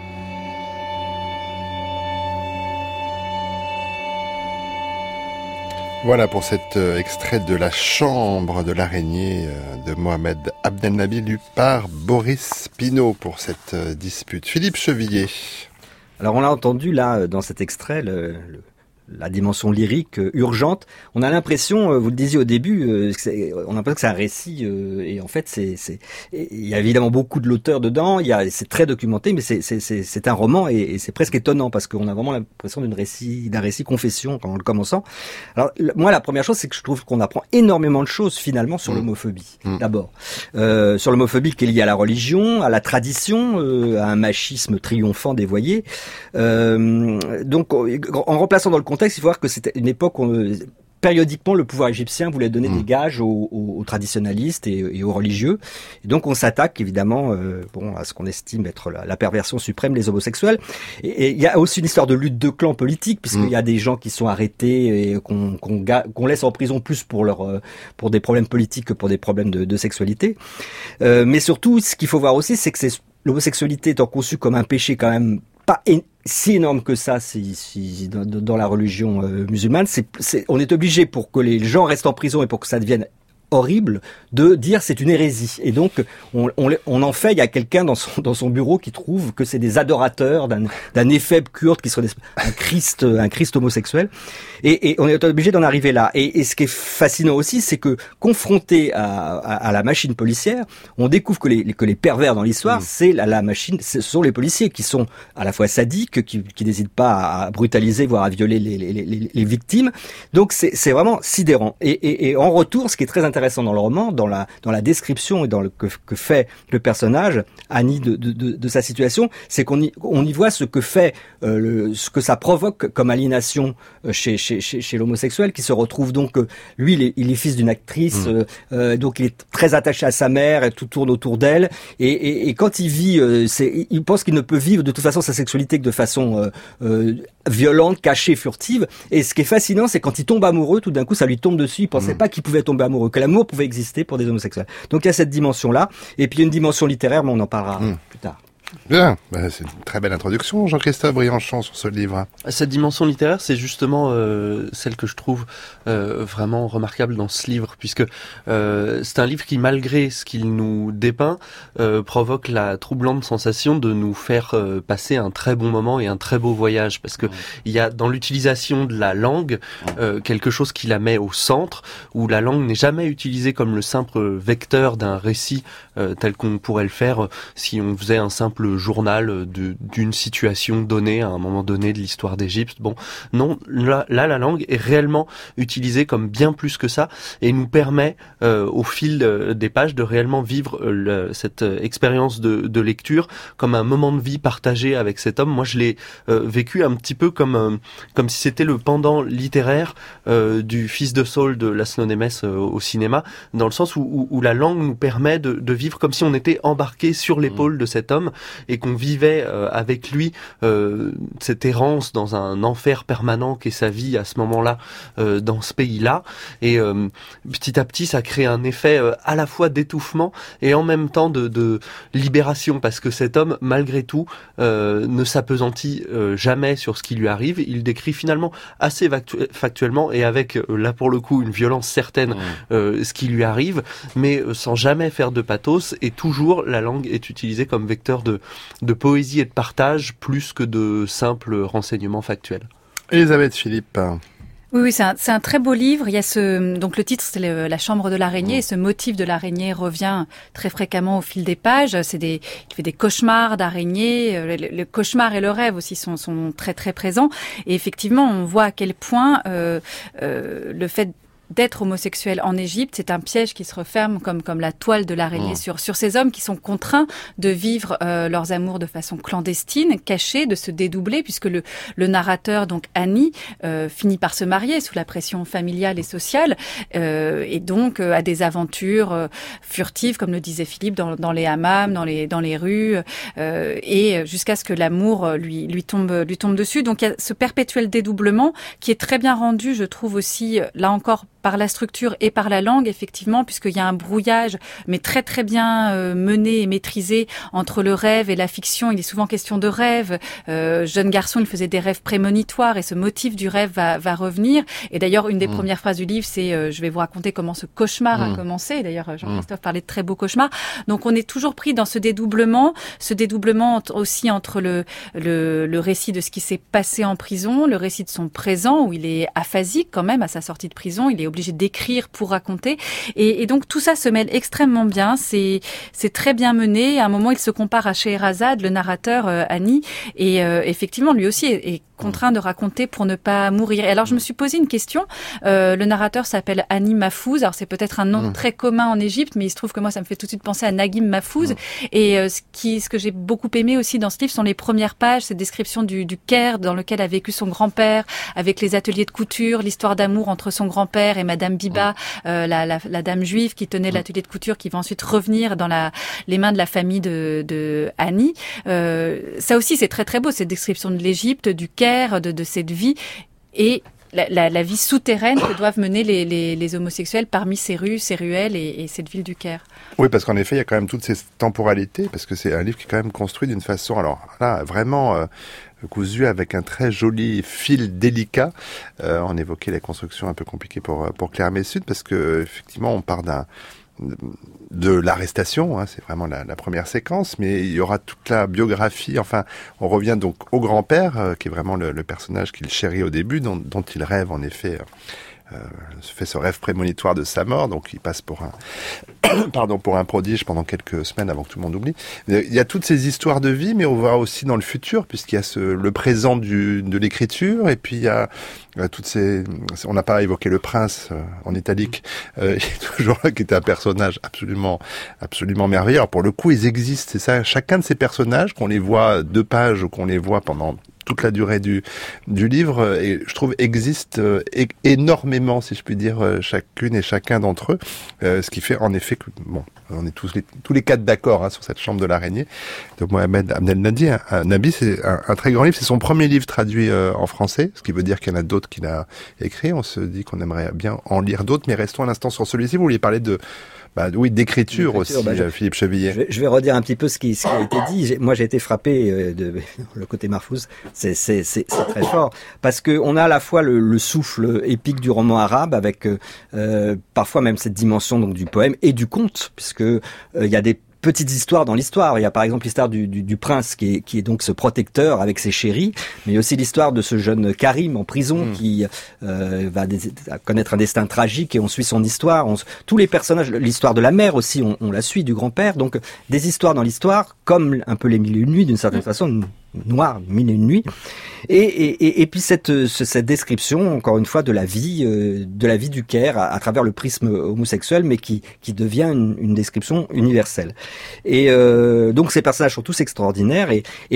Voilà pour cet extrait de La chambre de l'araignée de Mohamed Abdelnaby, lu par Boris Pinault pour cette dispute. Philippe Chevillier. Alors on l'a entendu là dans cet extrait, la dimension lyrique urgente. On a l'impression, vous le disiez au début, on a l'impression que c'est un récit et en fait il y a évidemment beaucoup de l'auteur dedans. C'est très documenté, mais c'est un roman et c'est presque étonnant parce qu'on a vraiment l'impression d'un récit confession en le commençant. Alors moi la première chose c'est que je trouve qu'on apprend énormément de choses finalement sur l'homophobie. D'abord sur l'homophobie qui est liée à la religion, à la tradition, à un machisme triomphant dévoyé. Donc en remplaçant dans le contexte, il faut voir que c'était une époque où périodiquement le pouvoir égyptien voulait donner des gages aux traditionalistes et aux religieux. Et donc on s'attaque évidemment à ce qu'on estime être la perversion suprême, les homosexuels. Et il y a aussi une histoire de lutte de clans politiques, puisqu'il y a des gens qui sont arrêtés et qu'on laisse en prison plus pour des problèmes politiques que pour des problèmes de sexualité. Mais surtout, ce qu'il faut voir aussi, c'est que l'homosexualité étant conçue comme un péché quand même pas si énorme que ça dans la religion musulmane, on est obligé pour que les gens restent en prison et pour que ça devienne horrible de dire c'est une hérésie. Et donc on en fait, il y a quelqu'un dans son bureau qui trouve que c'est des adorateurs d'un éphèbe kurde qui serait un Christ homosexuel. Et on est obligé d'en arriver là. Et ce qui est fascinant aussi, c'est que confronté à la machine policière, on découvre que les pervers dans l'histoire, c'est la machine, ce sont les policiers qui sont à la fois sadiques, qui n'hésitent pas à brutaliser, voire à violer les victimes. Donc c'est vraiment sidérant. Et en retour, ce qui est très intéressant, intéressant dans le roman, dans la description et dans que fait le personnage, Annie, de sa situation, c'est qu'on y voit ce que fait, ce que ça provoque comme aliénation chez l'homosexuel, qui se retrouve donc, lui, il est fils d'une actrice, donc il est très attaché à sa mère, et tout tourne autour d'elle, et quand il vit, il pense qu'il ne peut vivre de toute façon sa sexualité que de façon violente, cachée, furtive. Et ce qui est fascinant, c'est quand il tombe amoureux, tout d'un coup, ça lui tombe dessus. Il pensait pas qu'il pouvait tomber amoureux, que l'amour pouvait exister pour des homosexuels. Donc il y a cette dimension-là. Et puis il y a une dimension littéraire, mais on en parlera plus tard. Bien, c'est une très belle introduction, Jean-Christophe Brianchon, sur ce livre. Cette dimension littéraire, c'est justement celle que je trouve vraiment remarquable dans ce livre, puisque c'est un livre qui, malgré ce qu'il nous dépeint, provoque la troublante sensation de nous faire passer un très bon moment et un très beau voyage, parce que il y a dans l'utilisation de la langue quelque chose qui la met au centre, où la langue n'est jamais utilisée comme le simple vecteur d'un récit tel qu'on pourrait le faire si on faisait un simple journal d'une situation donnée à un moment donné de l'histoire d'Égypte. Bon, non, là la langue est réellement utilisée comme bien plus que ça et nous permet au fil des pages de réellement vivre cette expérience de lecture comme un moment de vie partagé avec cet homme. Moi, je l'ai vécu un petit peu comme si c'était le pendant littéraire du Fils de Saul de Laszlo Nemes au cinéma, dans le sens où la langue nous permet de vivre comme si on était embarqué sur l'épaule de cet homme et qu'on vivait avec lui cette errance dans un enfer permanent qu'est sa vie à ce moment-là dans ce pays-là. Et petit à petit, ça crée un effet à la fois d'étouffement et en même temps de libération, parce que cet homme, malgré tout, ne s'appesantit jamais sur ce qui lui arrive. Il décrit finalement assez factuellement et avec, là pour le coup, une violence certaine, ce qui lui arrive, mais sans jamais faire de pathos, et toujours la langue est utilisée comme vecteur de poésie et de partage plus que de simples renseignements factuels. Elisabeth Philippe. Oui, c'est un très beau livre. Il y a donc le titre, c'est La chambre de l'araignée, et ce motif de l'araignée revient très fréquemment au fil des pages. Il fait des cauchemars d'araignées. Le cauchemar et le rêve aussi sont très très présents. Et effectivement, on voit à quel point le fait d'être homosexuel en Égypte, c'est un piège qui se referme comme la toile de l'araignée sur ces hommes qui sont contraints de vivre leurs amours de façon clandestine, cachée, de se dédoubler, puisque le narrateur, donc Annie, finit par se marier sous la pression familiale et sociale, et donc a des aventures furtives, comme le disait Philippe, dans les hammams, dans les rues, et jusqu'à ce que l'amour lui tombe dessus. Donc il y a ce perpétuel dédoublement qui est très bien rendu, je trouve aussi, là encore, par la structure et par la langue, effectivement, puisqu'il y a un brouillage, mais très très bien mené et maîtrisé entre le rêve et la fiction. Il est souvent question de rêve. Jeune garçon, il faisait des rêves prémonitoires et ce motif du rêve va revenir. Et d'ailleurs, une des premières phrases du livre, c'est je vais vous raconter comment ce cauchemar a commencé. D'ailleurs, Jean-Christophe parlait de très beaux cauchemars. Donc, on est toujours pris dans ce dédoublement aussi entre le récit de ce qui s'est passé en prison, le récit de son présent, où il est aphasique quand même à sa sortie de prison. Il est obligé d'écrire pour raconter. Et donc, tout ça se mêle extrêmement bien. C'est très bien mené. À un moment, il se compare à Scheherazade, le narrateur Annie. Et effectivement, lui aussi est contraint de raconter pour ne pas mourir. Et alors, je me suis posé une question. Le narrateur s'appelle Annie Mahfouz. Alors, c'est peut-être un nom très commun en Égypte, mais il se trouve que moi, ça me fait tout de suite penser à Naguim Mahfouz. Et ce que j'ai beaucoup aimé aussi dans ce livre sont les premières pages, cette description du Caire dans lequel a vécu son grand-père, avec les ateliers de couture, l'histoire d'amour entre son grand-père et Madame Biba, la dame juive qui tenait l'atelier de couture, qui va ensuite revenir dans les mains de la famille de Annie. Ça aussi, c'est très très beau, cette description de l'Égypte, du Caire, de cette vie et la vie souterraine que doivent mener les homosexuels parmi ces rues, ces ruelles et cette ville du Caire. Oui, parce qu'en effet, il y a quand même toutes ces temporalités, parce que c'est un livre qui est quand même construit d'une façon, alors là, vraiment cousu avec un très joli fil délicat. On évoquait la construction un peu compliquée pour Claire Messud, parce que effectivement, on part de l'arrestation, hein, c'est vraiment la première séquence, mais il y aura toute la biographie, enfin, on revient donc au grand-père, qui est vraiment le personnage qu'il chérit au début, dont il rêve en effet fait ce rêve prémonitoire de sa mort, donc il passe pour un prodige pendant quelques semaines avant que tout le monde oublie. Il y a toutes ces histoires de vie, mais on voit aussi dans le futur, puisqu'il y a le présent de l'écriture, et puis il y a toutes ces... On n'a pas évoqué le prince en italique, toujours là, qui était un personnage absolument merveilleux. Alors pour le coup, ils existent, c'est ça. Chacun de ces personnages, qu'on les voit 2 pages ou qu'on les voit pendant toute la durée du livre, et je trouve existe énormément, si je puis dire, chacune et chacun d'entre eux, ce qui fait en effet que on est tous les 4 d'accord sur cette chambre de l'araignée de Mohamed Abdel Nabi. C'est un très grand livre, c'est son premier livre traduit en français, ce qui veut dire qu'il y en a d'autres qu'il a écrits. On se dit qu'on aimerait bien en lire d'autres, mais restons un instant sur celui-ci. Vous vouliez parler d'écriture aussi, Philippe Chevillier. Je vais redire un petit peu ce qui a été dit. Moi, j'ai été frappé de le côté Mahfouz. C'est très fort parce que on a à la fois le souffle épique du roman arabe avec parfois même cette dimension donc du poème et du conte, puisque il y a des petites histoires dans l'histoire. Il y a par exemple l'histoire du prince qui est donc ce protecteur avec ses chéris, mais il y a aussi l'histoire de ce jeune Karim en prison qui va connaître un destin tragique et on suit son histoire. Tous les personnages, l'histoire de la mère aussi, on la suit, du grand-père. Donc des histoires dans l'histoire, comme un peu les Mille et une nuits d'une certaine façon, noir, Mille et une nuits. Et puis cette description, encore une fois, de la vie du Caire à travers le prisme homosexuel, mais qui devient une description universelle. Et donc ces personnages sont tous extraordinaires.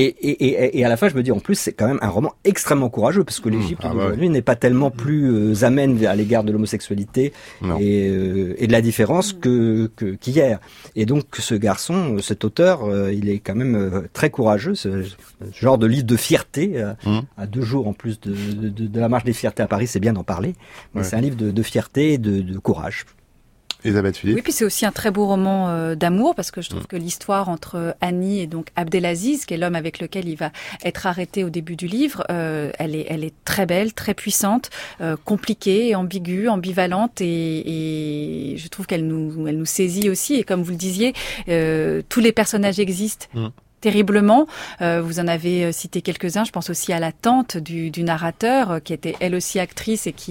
Et à la fin, je me dis en plus, c'est quand même un roman extrêmement courageux, parce que l'Égypte aujourd'hui n'est pas tellement plus amène à l'égard de l'homosexualité et de la différence qu'hier. Et donc ce garçon, cet auteur, il est quand même très courageux. Ce genre de livre de fierté, à 2 jours en plus de la marche des fiertés à Paris, c'est bien d'en parler, mais c'est un livre de fierté et de courage. Elisabeth Philippe. Oui, puis c'est aussi un très beau roman d'amour, parce que je trouve que l'histoire entre Annie et donc Abdelaziz, qui est l'homme avec lequel il va être arrêté au début du livre, elle est très belle, très puissante, compliquée, ambiguë, ambivalente, et je trouve qu'elle nous saisit aussi. Et comme vous le disiez, tous les personnages existent. Terriblement. Vous en avez cité quelques-uns. Je pense aussi à la tante du narrateur, qui était elle aussi actrice et qui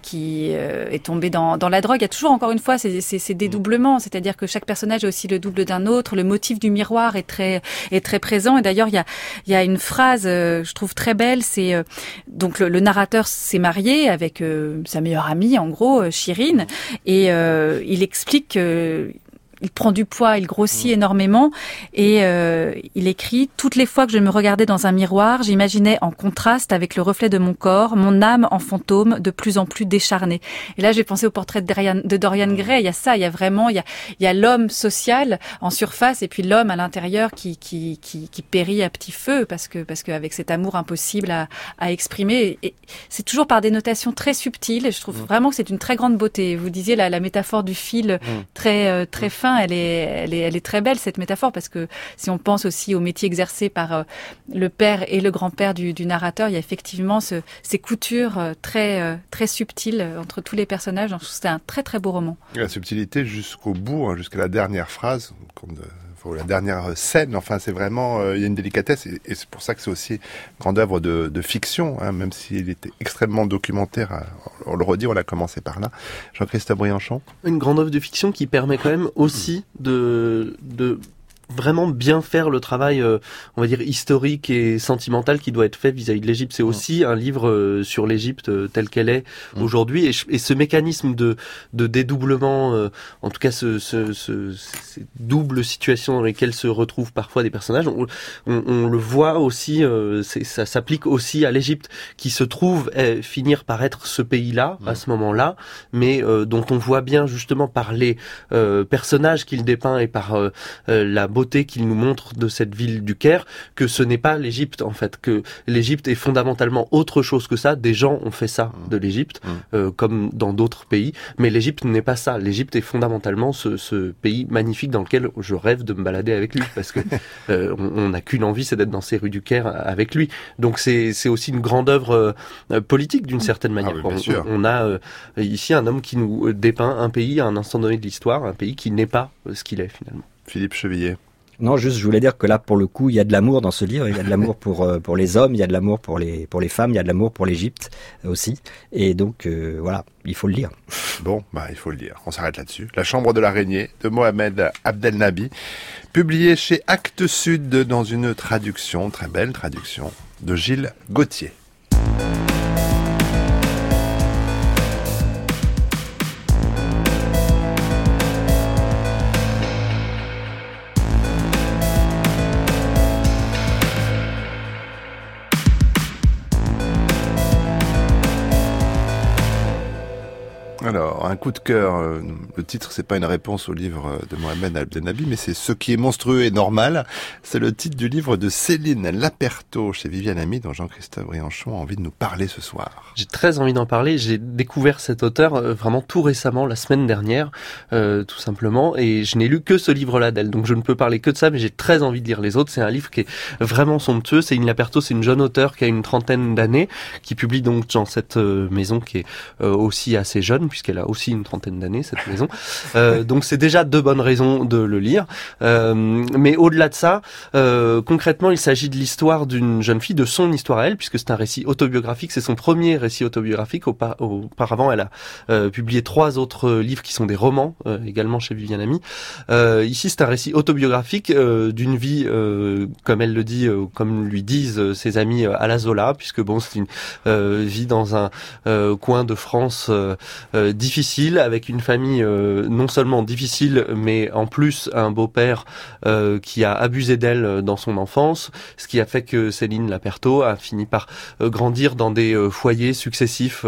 est tombée dans la drogue. Il y a toujours, encore une fois, ces dédoublements, c'est-à-dire que chaque personnage est aussi le double d'un autre. Le motif du miroir est très présent. Et d'ailleurs, il y a une phrase, je trouve très belle. C'est donc le narrateur s'est marié avec sa meilleure amie, en gros, Chirine, et il explique que il prend du poids, il grossit énormément, et il écrit « Toutes les fois que je me regardais dans un miroir, j'imaginais en contraste avec le reflet de mon corps, mon âme en fantôme de plus en plus décharnée. » Et là, j'ai pensé au portrait de Dorian Gray. Il y a ça, il y a vraiment, il y a l'homme social en surface, et puis l'homme à l'intérieur qui périt à petit feu, parce que avec cet amour impossible à exprimer. Et c'est toujours par des notations très subtiles, et je trouve vraiment que c'est une très grande beauté. Vous disiez la métaphore du fil très fin. Elle est très belle, cette métaphore, parce que si on pense aussi au métier exercé par le père et le grand-père du narrateur, il y a effectivement ces coutures très subtiles entre tous les personnages. Donc, c'est un très très beau roman. La subtilité jusqu'au bout, jusqu'à la dernière phrase, la dernière scène, enfin c'est vraiment, il y a une délicatesse, et c'est pour ça que c'est aussi une grande œuvre de fiction, même s'il était extrêmement documentaire, on le redit, on a commencé par là. Jean-Christophe Briançon. Une grande œuvre de fiction qui permet quand même aussi de vraiment bien faire le travail, on va dire, historique et sentimental qui doit être fait vis-à-vis de l'Égypte. C'est aussi un livre sur l'Égypte telle qu'elle est aujourd'hui, et ce mécanisme de dédoublement, en tout cas ces doubles situations dans lesquelles se retrouvent parfois des personnages, on le voit aussi, ça s'applique aussi à l'Égypte, qui se trouve finir par être ce pays-là, à ce moment-là, mais dont on voit bien justement par les personnages qu'il dépeint et par la beauté qu'il nous montre de cette ville du Caire, que ce n'est pas l'Égypte en fait, que l'Égypte est fondamentalement autre chose que ça. Des gens ont fait ça de l'Égypte, comme dans d'autres pays, mais l'Égypte n'est pas ça. L'Égypte est fondamentalement ce pays magnifique dans lequel je rêve de me balader avec lui, parce que on n'a qu'une envie, c'est d'être dans ces rues du Caire avec lui. Donc c'est aussi une grande œuvre politique d'une certaine manière. On a ici un homme qui nous dépeint un pays à un instant donné de l'histoire, un pays qui n'est pas ce qu'il est finalement. Philippe Chevillier. Non, juste, je voulais dire que là, pour le coup, il y a de l'amour dans ce livre. Il y a de l'amour pour les hommes, il y a de l'amour pour les femmes, il y a de l'amour pour l'Égypte aussi. Et donc, voilà, il faut le lire. Bon, il faut le lire. On s'arrête là-dessus. La Chambre de l'araignée de Mohamed Abdelnaby, publié chez Actes Sud dans une traduction, très belle traduction, de Gilles Gauthier. Alors, un coup de cœur, le titre c'est pas une réponse au livre de Mohamed Abdelnaby, mais c'est Ce qui est monstrueux et normal. C'est le titre du livre de Céline Laperto chez Viviane Ami, dont Jean-Christophe Briançon a envie de nous parler ce soir. J'ai très envie d'en parler, j'ai découvert cet auteur vraiment tout récemment, la semaine dernière, tout simplement, et je n'ai lu que ce livre-là d'elle, donc je ne peux parler que de ça, mais j'ai très envie de lire les autres. C'est un livre qui est vraiment somptueux. Céline Laperto, c'est une jeune auteure qui a une trentaine d'années, qui publie donc dans cette maison qui est aussi assez jeune, puisqu'elle a aussi une trentaine d'années, cette maison. Donc c'est déjà 2 bonnes raisons de le lire. Mais au-delà de ça, concrètement, il s'agit de l'histoire d'une jeune fille, de son histoire à elle, puisque c'est un récit autobiographique. C'est son premier récit autobiographique. Auparavant, elle a publié 3 autres livres qui sont des romans, également chez Viviane Ami. Ici, c'est un récit autobiographique d'une vie, comme elle le dit, comme lui disent ses amis, à la Zola, puisque bon, c'est une vie dans un coin de France difficile, avec une famille non seulement difficile, mais en plus un beau-père qui a abusé d'elle dans son enfance, ce qui a fait que Céline Laperto a fini par grandir dans des foyers successifs,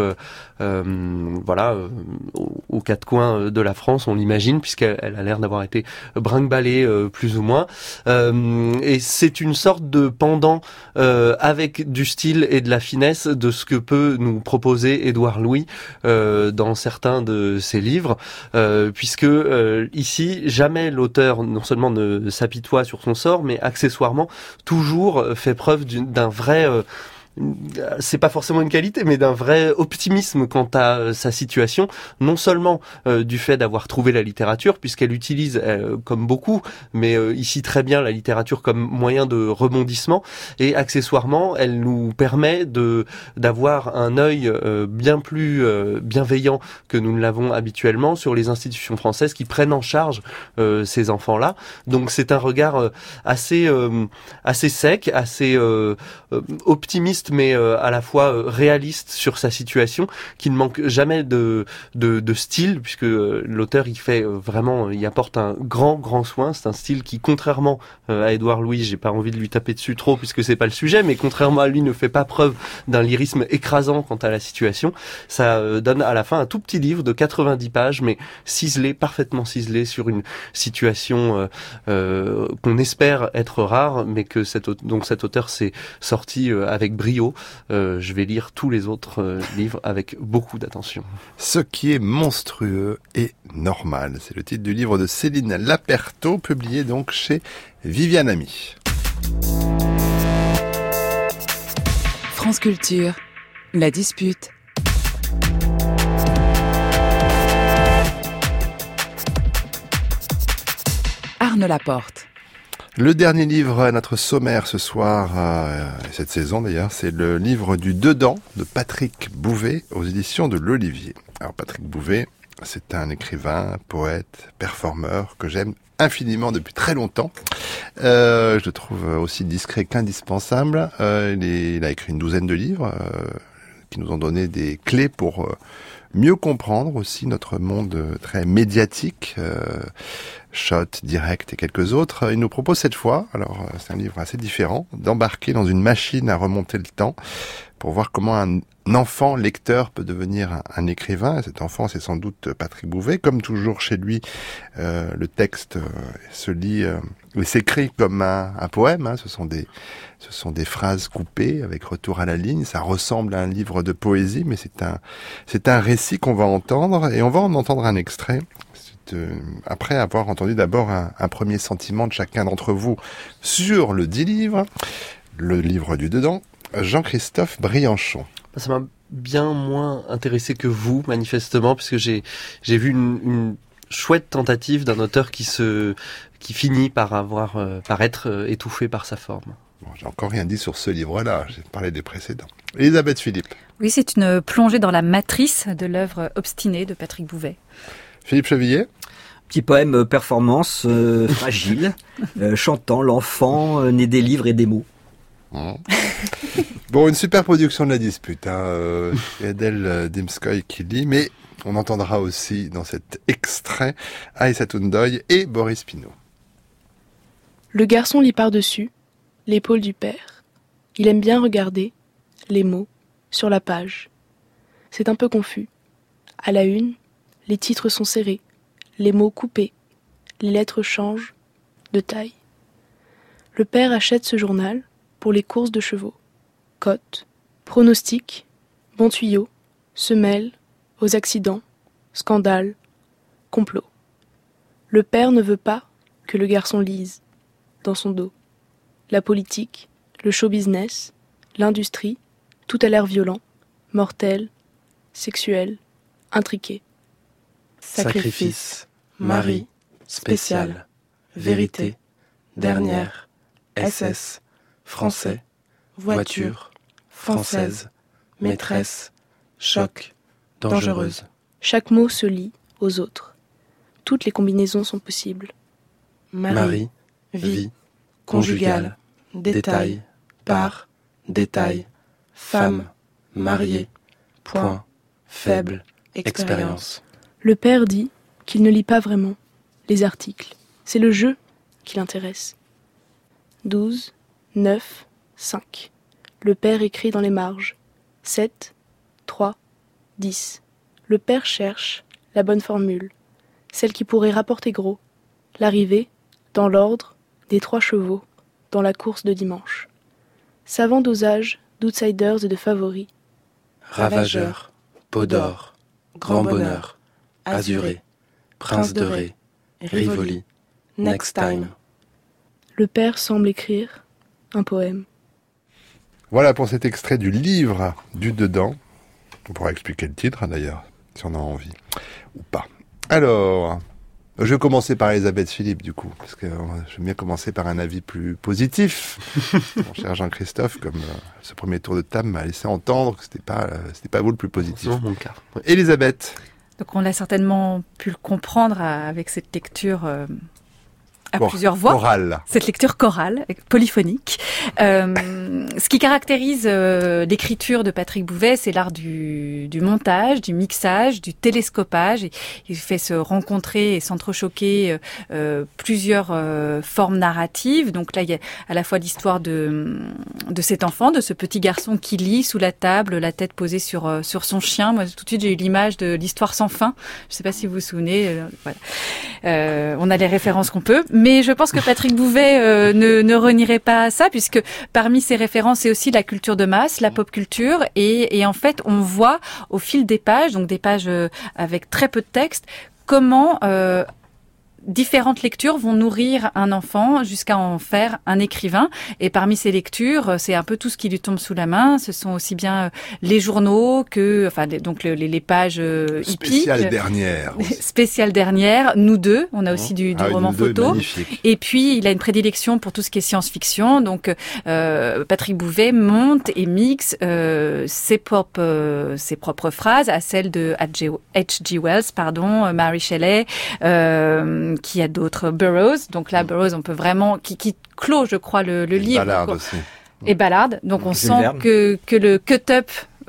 aux 4 coins de la France, on l'imagine, puisqu'elle a l'air d'avoir été brinque-ballée plus ou moins. Et c'est une sorte de pendant avec du style et de la finesse de ce que peut nous proposer Édouard Louis dans certains de ses livres, puisque ici, jamais l'auteur non seulement ne s'apitoie sur son sort, mais accessoirement toujours fait preuve d'un vrai... c'est pas forcément une qualité, mais d'un vrai optimisme quant à sa situation, non seulement du fait d'avoir trouvé la littérature, puisqu'elle utilise, comme beaucoup, mais ici très bien la littérature comme moyen de rebondissement, et accessoirement, elle nous permet d'avoir un œil bien plus bienveillant que nous ne l'avons habituellement sur les institutions françaises qui prennent en charge ces enfants-là. Donc c'est un regard assez sec, assez optimiste, mais à la fois réaliste sur sa situation, qui ne manque jamais de style, puisque l'auteur il apporte un grand soin. C'est un style qui, contrairement à Édouard Louis, j'ai pas envie de lui taper dessus trop puisque c'est pas le sujet, mais contrairement à lui, ne fait pas preuve d'un lyrisme écrasant quant à la situation. Ça donne à la fin un tout petit livre de 90 pages, mais parfaitement ciselé sur une situation qu'on espère être rare, mais que cet auteur s'est sorti avec brio. Je vais lire tous les autres livres avec beaucoup d'attention. Ce qui est monstrueux et normal, c'est le titre du livre de Céline Laperto, publié donc chez Viviane Ami. France Culture, la dispute. Arnaud Laporte. Le dernier livre à notre sommaire ce soir, cette saison d'ailleurs, c'est le livre du Dedans de Patrick Bouvet aux éditions de l'Olivier. Alors Patrick Bouvet, c'est un écrivain, poète, performeur que j'aime infiniment depuis très longtemps. Je le trouve aussi discret qu'indispensable. Il a écrit une 12aine de livres qui nous ont donné des clés pour mieux comprendre aussi notre monde très médiatique, Shot, Direct et quelques autres. Il nous propose cette fois, alors c'est un livre assez différent, d'embarquer dans une machine à remonter le temps pour voir comment un enfant lecteur peut devenir un écrivain. Et cet enfant, c'est sans doute Patrick Bouvet. Comme toujours chez lui, le texte se lit et s'écrit comme un poème. Hein. Ce sont des phrases coupées avec retour à la ligne. Ça ressemble à un livre de poésie, mais c'est un récit qu'on va entendre, et on va en entendre un extrait. Après avoir entendu d'abord un premier sentiment de chacun d'entre vous sur le dit livre, le livre du Dedans, Jean-Christophe Briançon. Ça m'a bien moins intéressé que vous, manifestement, puisque j'ai vu une chouette tentative d'un auteur qui finit par être étouffé par sa forme. Bon, j'ai encore rien dit sur ce livre-là, j'ai parlé des précédents. Elisabeth Philippe. Oui, c'est une plongée dans la matrice de l'œuvre obstinée de Patrick Bouvet. Philippe Chevillet. Petit poème performance fragile, chantant l'enfant né des livres et des mots. Bon, une super production de la dispute. Adèle Dimskoy qui lit, mais on entendra aussi dans cet extrait Aïssa Tundoy et Boris Pinault. Le garçon lit par-dessus l'épaule du père. Il aime bien regarder les mots sur la page. C'est un peu confus. À la une, les titres sont serrés, les mots coupés, les lettres changent de taille. Le père achète ce journal pour les courses de chevaux. Cotes, pronostics, bons tuyaux, se mêlent aux accidents, scandales, complots. Le père ne veut pas que le garçon lise dans son dos. La politique, le show business, l'industrie, tout a l'air violent, mortel, sexuel, intriqué. Sacrifice, Marie, spécial, vérité, dernière, SS, français, voiture, française, maîtresse, choc, dangereuse. Chaque mot se lie aux autres. Toutes les combinaisons sont possibles. Marie, vie, conjugale, détail, part, détail, femme, mariée, point, faible, expérience. Le père dit qu'il ne lit pas vraiment les articles. C'est le jeu qui l'intéresse. 12, 9, 5. Le père écrit dans les marges. 7, 3, 10. Le père cherche la bonne formule, celle qui pourrait rapporter gros. L'arrivée, dans l'ordre, des 3 chevaux, dans la course de dimanche. Savant dosage d'outsiders et de favoris. Ravageur, peau d'or, grand bonheur, azuré, prince de Ré, Rivoli, next time. Le père semble écrire un poème. Voilà pour cet extrait du livre du dedans. On pourra expliquer le titre d'ailleurs, si on a envie, ou pas. Alors, je vais commencer par Elisabeth Philippe du coup, parce que j'aime bien commencer par un avis plus positif. Mon cher Jean-Christophe, comme ce premier tour de table m'a laissé entendre que c'était pas vous le plus positif. Non, mon cas. Ouais. Elisabeth. Donc on a certainement pu le comprendre avec cette lecture à plusieurs voix. Chorale. Cette lecture chorale, polyphonique. Ce qui caractérise l'écriture de Patrick Bouvet, c'est l'art du montage, du mixage, du télescopage. Il fait se rencontrer et s'entrechoquer plusieurs formes narratives. Donc là, il y a à la fois l'histoire de cet enfant, de ce petit garçon qui lit sous la table, la tête posée sur son chien. Moi, tout de suite, j'ai eu l'image de l'histoire sans fin. Je ne sais pas si vous vous souvenez. Voilà. On a les références qu'on peut. Mais je pense que Patrick Bouvet ne renierait pas ça, puisque parmi ses références, c'est aussi la culture de masse, la pop culture, et en fait, on voit au fil des pages, donc des pages avec très peu de texte, comment différentes lectures vont nourrir un enfant jusqu'à en faire un écrivain. Et parmi ces lectures, c'est un peu tout ce qui lui tombe sous la main. Ce sont aussi bien les journaux que, enfin, donc les pages hippiques. Spéciale dernière. Nous deux. On a aussi du roman photo. Et puis, il a une prédilection pour tout ce qui est science-fiction. Donc, Patrick Bouvet monte et mixe ses propres phrases à celles de H.G. Wells, Mary Shelley, qui a d'autres, Burroughs. Donc là, Burroughs, on peut vraiment, qui clôt, je crois, le livre. Ballard aussi. Et Ballard. Donc on sent que le cut-up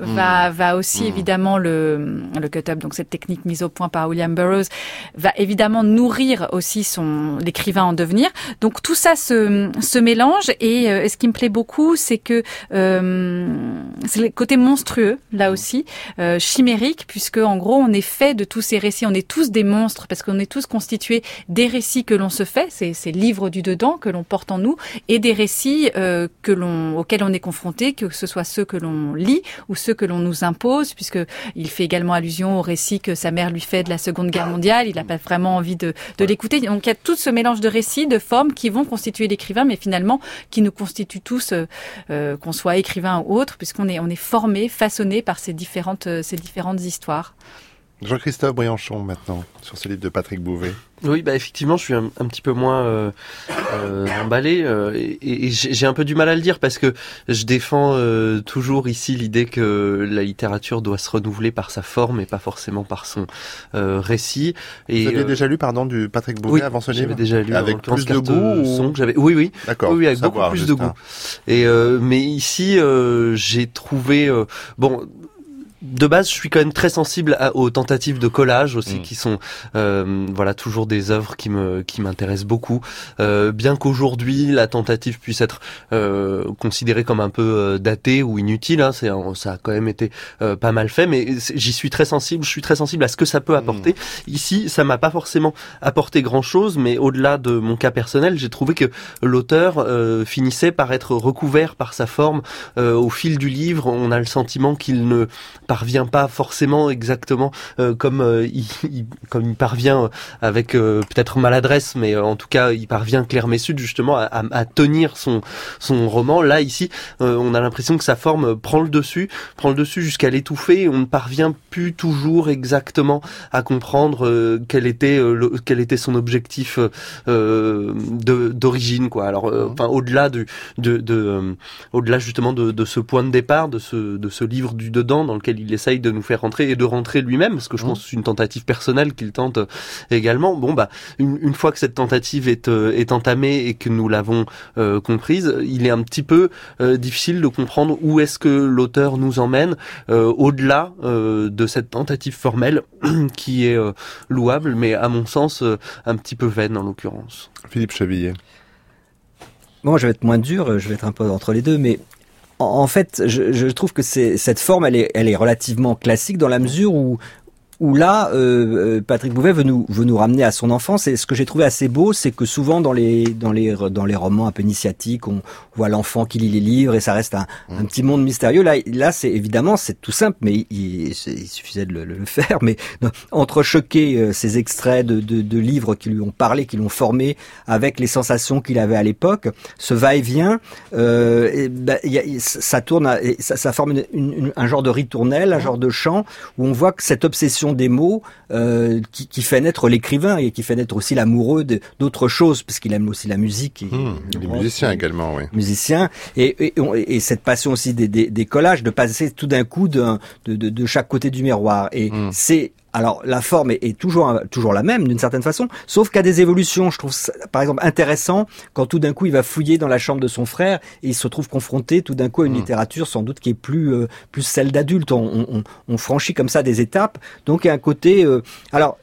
va aussi évidemment le cut-up, donc cette technique mise au point par William Burroughs, va évidemment nourrir aussi l'écrivain en devenir. Donc tout ça se mélange et ce qui me plaît beaucoup, c'est que c'est le côté monstrueux là aussi, chimérique, puisque en gros on est fait de tous ces récits, on est tous des monstres parce qu'on est tous constitués des récits que l'on se fait, ces livres du dedans que l'on porte en nous, et des récits auxquels on est confronté, que ce soit ceux que l'on lit ou ceux que l'on nous impose, puisque il fait également allusion au récit que sa mère lui fait de la Seconde Guerre mondiale. Il n'a pas vraiment envie de l'écouter. Donc il y a tout ce mélange de récits, de formes qui vont constituer l'écrivain, mais finalement qui nous constituent tous, qu'on soit écrivain ou autre, puisqu'on est formé, façonné par ces différentes histoires. Jean-Christophe Briançon, maintenant, sur ce livre de Patrick Bouvet. Oui, effectivement, je suis un petit peu moins emballé et j'ai un peu du mal à le dire parce que je défends toujours ici l'idée que la littérature doit se renouveler par sa forme et pas forcément par son récit. Et, vous aviez déjà lu, du Patrick Bouvet avant ce livre? J'avais déjà lu. Avec plus de goût Oui. D'accord. Oui, avec beaucoup plus de goût. Et mais ici, j'ai trouvé de base, je suis quand même très sensible aux tentatives de collage aussi, qui sont toujours des œuvres qui m'intéressent beaucoup. Bien qu'aujourd'hui la tentative puisse être considérée comme un peu datée ou inutile, ça a quand même été pas mal fait, mais j'y suis très sensible. Je suis très sensible à ce que ça peut apporter. Ici, ça m'a pas forcément apporté grand-chose, mais au-delà de mon cas personnel, j'ai trouvé que l'auteur finissait par être recouvert par sa forme au fil du livre. On a le sentiment qu'il ne parvient pas forcément exactement comme il parvient avec peut-être maladresse, mais en tout cas il parvient Claire Messud justement à tenir son roman. Là ici on a l'impression que sa forme prend le dessus jusqu'à l'étouffer, et on ne parvient plus toujours exactement à comprendre quel était son objectif d'origine, quoi. Alors au-delà au-delà justement de ce point de départ, de ce livre du dedans dans lequel il essaye de nous faire rentrer et de rentrer lui-même, parce que je pense que c'est une tentative personnelle qu'il tente également. Une fois que cette tentative est entamée et que nous l'avons comprise, il est un petit peu difficile de comprendre où est-ce que l'auteur nous emmène au-delà de cette tentative formelle qui est louable, mais à mon sens un petit peu vaine en l'occurrence. Philippe Chevillet. Moi, je vais être moins dur, je vais être un peu entre les deux, mais en fait, je trouve que cette forme, elle est relativement classique dans la mesure où là, Patrick Bouvet veut nous ramener à son enfance. Et ce que j'ai trouvé assez beau, c'est que souvent dans les romans un peu initiatiques, on voit l'enfant qui lit les livres et ça reste un petit monde mystérieux. Là, c'est évidemment, c'est tout simple, mais il suffisait de le faire. Mais entrechoquer ces extraits de livres qui lui ont parlé, qui l'ont formé, avec les sensations qu'il avait à l'époque, ce va-et-vient, ça tourne, ça forme un genre de ritournelle, un genre de chant où on voit que cette obsession des mots qui fait naître l'écrivain et qui fait naître aussi l'amoureux d'autres choses, parce qu'il aime aussi la musique. Les musiciens également, oui. Musiciens et cette passion aussi des collages, de passer tout d'un coup de chaque côté du miroir. Et c'est alors la forme est toujours la même d'une certaine façon, sauf qu'à des évolutions. Je trouve ça, par exemple, intéressant quand tout d'un coup il va fouiller dans la chambre de son frère et il se retrouve confronté tout d'un coup à une littérature sans doute qui est plus celle d'adulte. On franchit comme ça des étapes. Donc il y a un côté alors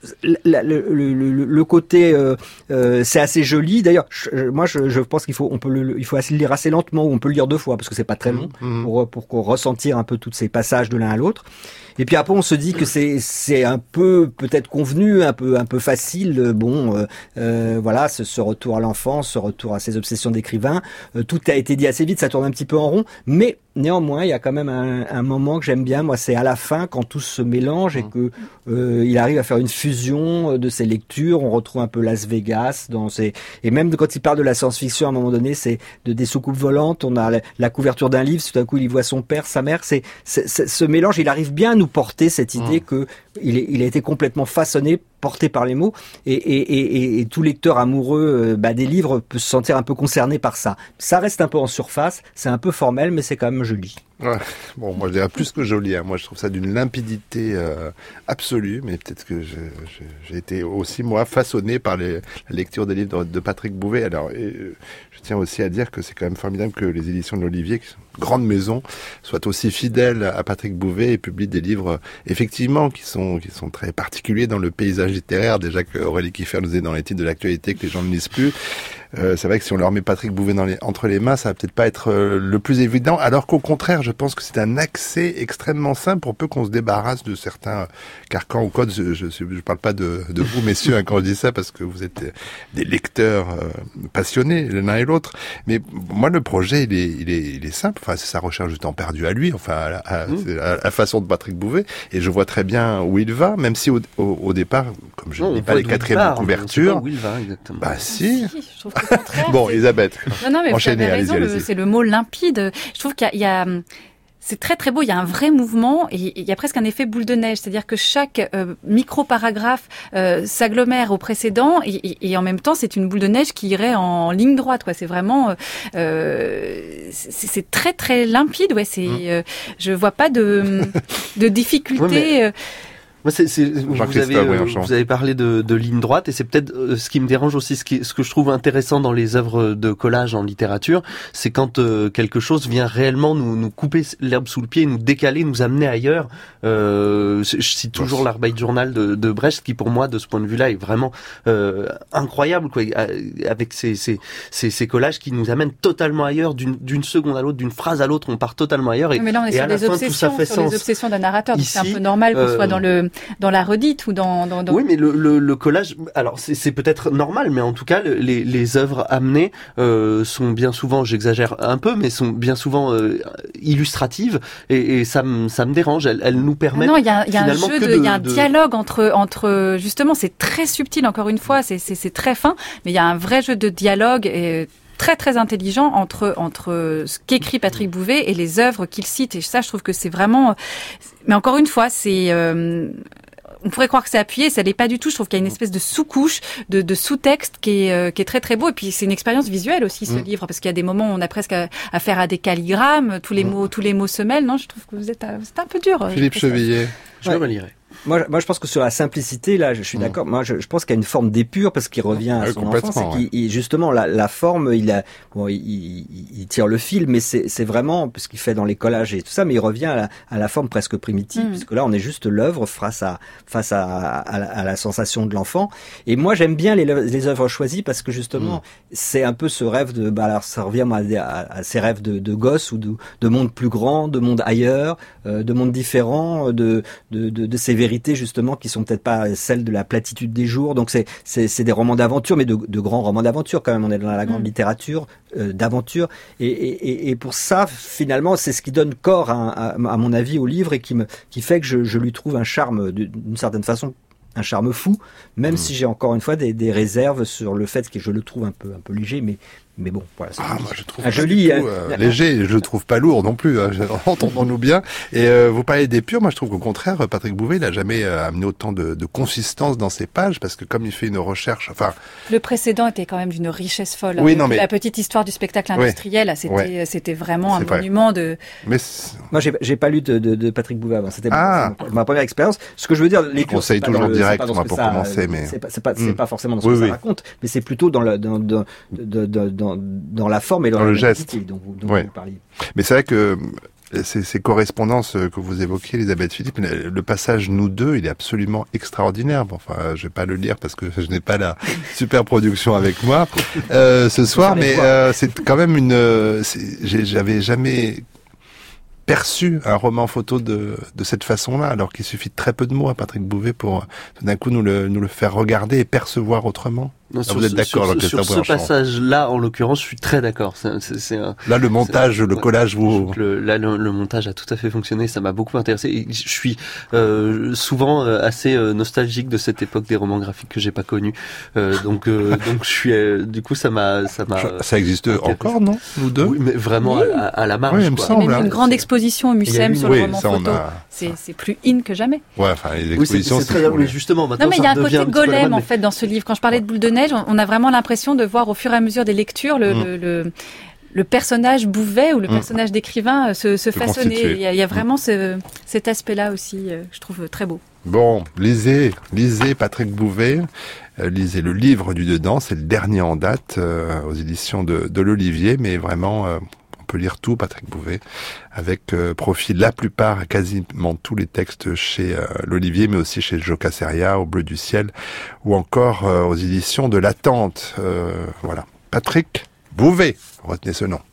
le côté c'est assez joli. D'ailleurs, moi je pense il faut le lire assez lentement, ou on peut le lire 2 fois parce que c'est pas très long pour qu'on ressentir un peu tous ces passages de l'un à l'autre. Et puis après, on se dit que c'est un peu peut-être convenu, un peu facile. Voilà, ce retour à l'enfance, ce retour à ses obsessions d'écrivain. Tout a été dit assez vite, ça tourne un petit peu en rond, mais néanmoins, il y a quand même un moment que j'aime bien. Moi, c'est à la fin, quand tout se mélange et que il arrive à faire une fusion de ses lectures. On retrouve un peu Las Vegas et même quand il parle de la science-fiction, à un moment donné, c'est des soucoupes volantes. On a la couverture d'un livre. Tout d'un coup, il y voit son père, sa mère. C'est ce mélange. Il arrive bien à nous porter cette idée que il a été complètement façonné, porté par les mots, et tout lecteur amoureux des livres peut se sentir un peu concerné par ça. Ça reste un peu en surface, c'est un peu formel, mais c'est quand même joli. Ouais. Bon, moi je dirais plus que joli. Moi je trouve ça d'une limpidité absolue, mais peut-être que j'ai été aussi moi façonné par la lecture des livres de Patrick Bouvet. Alors, je tiens aussi à dire que c'est quand même formidable que les éditions de l'Olivier, qui sont une grande maison, soient aussi fidèles à Patrick Bouvet et publient des livres effectivement qui sont très particuliers dans le paysage littéraire. Déjà que Aurélie Kiefer nous est dans les titres de l'actualité que les gens ne lisent plus. C'est vrai que si on leur met Patrick Bouvet entre les mains, ça va peut-être pas être le plus évident, alors qu'au contraire, je pense que c'est un accès extrêmement simple pour peu qu'on se débarrasse de certains carcans ou codes. Je parle pas de vous, messieurs, quand je dis ça, parce que vous êtes des lecteurs passionnés, l'un et l'autre. Mais moi, le projet, il est simple. Enfin, c'est sa recherche du temps perdu à lui, enfin, à la façon de Patrick Bouvet. Et je vois très bien où il va, même si au départ, comme je n'ai pas les 4e couvertures. Où il va exactement. Bah si. Je trouve que bon, Elisabeth. Non, mais enchaînez, vous avez raison, allez-y. c'est le mot limpide. Je trouve qu'il y a c'est très très beau. Il y a un vrai mouvement et il y a presque un effet boule de neige, c'est-à-dire que chaque micro-paragraphe s'agglomère au précédent et en même temps c'est une boule de neige qui irait en ligne droite, quoi. C'est vraiment c'est très très limpide, ouais. Je vois pas de difficulté. Ouais, vous avez parlé de ligne droite et c'est peut-être ce qui me dérange aussi, ce que je trouve intéressant dans les œuvres de collage en littérature, c'est quand quelque chose vient réellement nous couper l'herbe sous le pied, nous décaler, nous amener ailleurs. Je cite toujours l'Arbeit-Journal de Brecht qui pour moi de ce point de vue-là est vraiment incroyable, quoi, avec ces collages qui nous amènent totalement ailleurs d'une seconde à l'autre, d'une phrase à l'autre, on part totalement ailleurs et, mais là on est sur des obsessions, les obsessions d'un narrateur, donc c'est un peu normal qu'on soit dans la redite ou dans... Oui, mais le collage, alors c'est peut-être normal, mais en tout cas, les œuvres amenées sont bien souvent, j'exagère un peu, mais sont bien souvent illustratives et ça me dérange. Elles nous permettent. Non, il y a un jeu, il y a un dialogue entre justement, c'est très subtil. Encore une fois, c'est très fin, mais il y a un vrai jeu de dialogue et très très intelligent entre ce qu'écrit Patrick Bouvet et les œuvres qu'il cite. Et ça, je trouve que c'est vraiment. Mais encore une fois, c'est. On pourrait croire que c'est appuyé, ça l'est pas du tout. Je trouve qu'il y a une espèce de sous-couche, de sous-texte qui est très très beau. Et puis c'est une expérience visuelle aussi, ce livre, parce qu'il y a des moments où on a presque affaire à des calligrammes, tous les mots se mêlent. Non, je trouve que vous êtes un peu dur. Philippe Chevillet. Je me lirai. Moi, je pense que sur la simplicité, là, je suis d'accord. Moi, je pense qu'il y a une forme d'épure parce qu'il revient à son enfance et qu'il, justement, la forme, il tire le fil, mais c'est vraiment, parce qu'il fait dans les collages et tout ça, mais il revient à la forme presque primitive, puisque là, on est juste l'œuvre face à la sensation de l'enfant. Et moi, j'aime bien les œuvres choisies parce que justement, c'est un peu ce rêve alors ça revient à ces rêves de gosse ou de monde plus grand, de monde ailleurs, de monde différent, de ces vérités justement qui sont peut-être pas celles de la platitude des jours. Donc c'est des romans d'aventure, mais de grands romans d'aventure quand même. On est dans la grande littérature d'aventure et pour ça finalement c'est ce qui donne corps à mon avis au livre et qui fait que je lui trouve un charme d'une certaine façon. Un charme fou, même si j'ai encore une fois des réserves sur le fait que je le trouve un peu léger, mais bon, voilà. Moi, je trouve léger, je le trouve pas lourd non plus, hein, entendons-nous bien. Et vous parlez d'épure, moi je trouve qu'au contraire, Patrick Bouvet, il a jamais amené autant de consistance dans ses pages, parce que comme il fait une recherche, enfin... Le précédent était quand même d'une richesse folle. Oui, non, mais... La petite histoire du spectacle industriel, c'était vraiment un monument de... Mais moi, j'ai pas lu de Patrick Bouvet avant, c'était ma première expérience. Ce que je veux dire, je conseille toujours direct, moi, pour commencer, mais... C'est pas forcément dans ce que ça raconte, mais c'est plutôt dans la forme et dans le geste dont vous parliez. Mais c'est vrai que ces correspondances que vous évoquiez, Elisabeth Philippe, le passage nous deux, il est absolument extraordinaire. Bon, enfin, je vais pas le lire parce que je n'ai pas la super production avec moi ce soir, mais c'est quand même j'avais jamais perçu un roman photo de cette façon-là, alors qu'il suffit de très peu de mots à Patrick Bouvet pour tout d'un coup nous le faire regarder et percevoir autrement. Non, vous êtes d'accord sur ce passage-là, en l'occurrence, je suis très d'accord. Là, le montage, le collage, le montage a tout à fait fonctionné. Ça m'a beaucoup intéressé. Et je suis souvent assez nostalgique de cette époque des romans graphiques que j'ai pas connue. Donc je suis. Du coup, ça m'a. Ça existe encore, non, vous deux? Oui, mais vraiment à la marge. Oui, il me semble. Il y a une grande exposition au Mucem sur le roman photo. C'est plus in que jamais. Ouais, enfin, les expositions. C'est très bien. Mais justement, maintenant, non, mais il y a un côté golem en fait dans ce livre. Quand je parlais de boule de neige, on a vraiment l'impression de voir au fur et à mesure des lectures le personnage Bouvet ou le personnage d'écrivain se façonner. Il y a vraiment cet aspect-là aussi, je trouve très beau. Bon, lisez Patrick Bouvet, lisez le livre du dedans, c'est le dernier en date aux éditions de l'Olivier, mais vraiment... On peut lire tout, Patrick Bouvet, avec profit la plupart, quasiment tous les textes chez l'Olivier, mais aussi chez Jocasseria, au Bleu du Ciel, ou encore aux éditions de l'Attente. Voilà. Patrick Bouvet, retenez ce nom.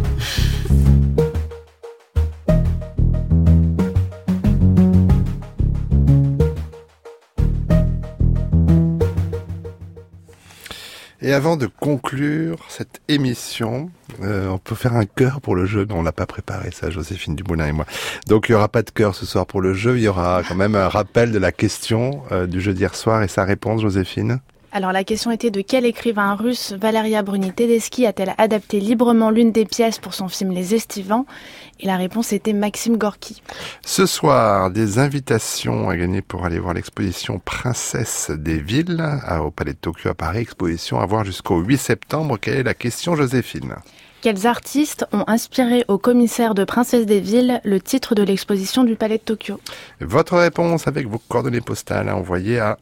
Et avant de conclure cette émission, on peut faire un cœur pour le jeu. Non, on l'a pas préparé ça, Joséphine Dumoulin et moi. Donc il y aura pas de cœur ce soir pour le jeu. Il y aura quand même un rappel de la question du jeu d'hier soir et sa réponse, Joséphine. Alors la question était de quel écrivain russe Valeria Bruni-Tedeschi a-t-elle adapté librement l'une des pièces pour son film Les Estivants? Et la réponse était Maxime Gorky. Ce soir, des invitations à gagner pour aller voir l'exposition Princesse des villes au Palais de Tokyo à Paris. Exposition à voir jusqu'au 8 septembre. Quelle est la question, Joséphine? Quels artistes ont inspiré au commissaire de Princesse des villes le titre de l'exposition du Palais de Tokyo? Votre réponse avec vos coordonnées postales à envoyer à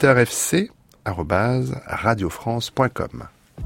auditeurfc@radiofrance.com.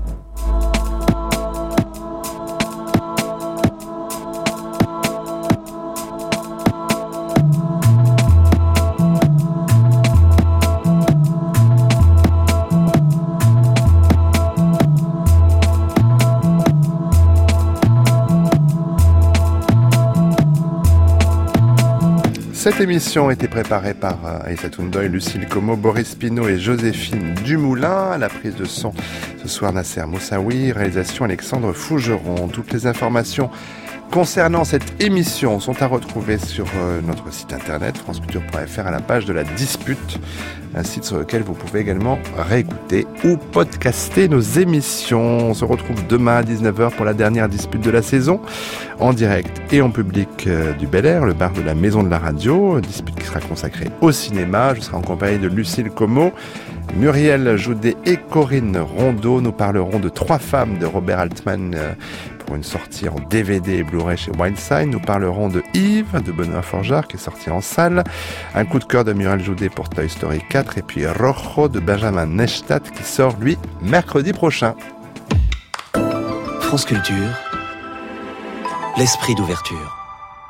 Cette émission a été préparée par Aïssa Toundoy, Lucille Como, Boris Pinault et Joséphine Dumoulin. À la prise de son ce soir, Nasser Moussaoui, réalisation Alexandre Fougeron. Toutes les informations concernant cette émission sont à retrouver sur notre site internet franceculture.fr à la page de la dispute, un site sur lequel vous pouvez également réécouter ou podcaster nos émissions. On se retrouve demain à 19h pour la dernière dispute de la saison, en direct et en public du Bel Air, le bar de la Maison de la Radio, dispute qui sera consacrée au cinéma. Je serai en compagnie de Lucille Como, Muriel Joudet et Corinne Rondeau. Nous parlerons de 3 femmes de Robert Altman pour une sortie en DVD et Blu-ray chez Weinstein. Nous parlerons de Yves de Benoît Forgeard qui est sorti en salle. Un coup de cœur de Muriel Joudet pour Toy Story 4 et puis Rojo de Benjamin Neustadt qui sort lui mercredi prochain. France Culture, l'esprit d'ouverture.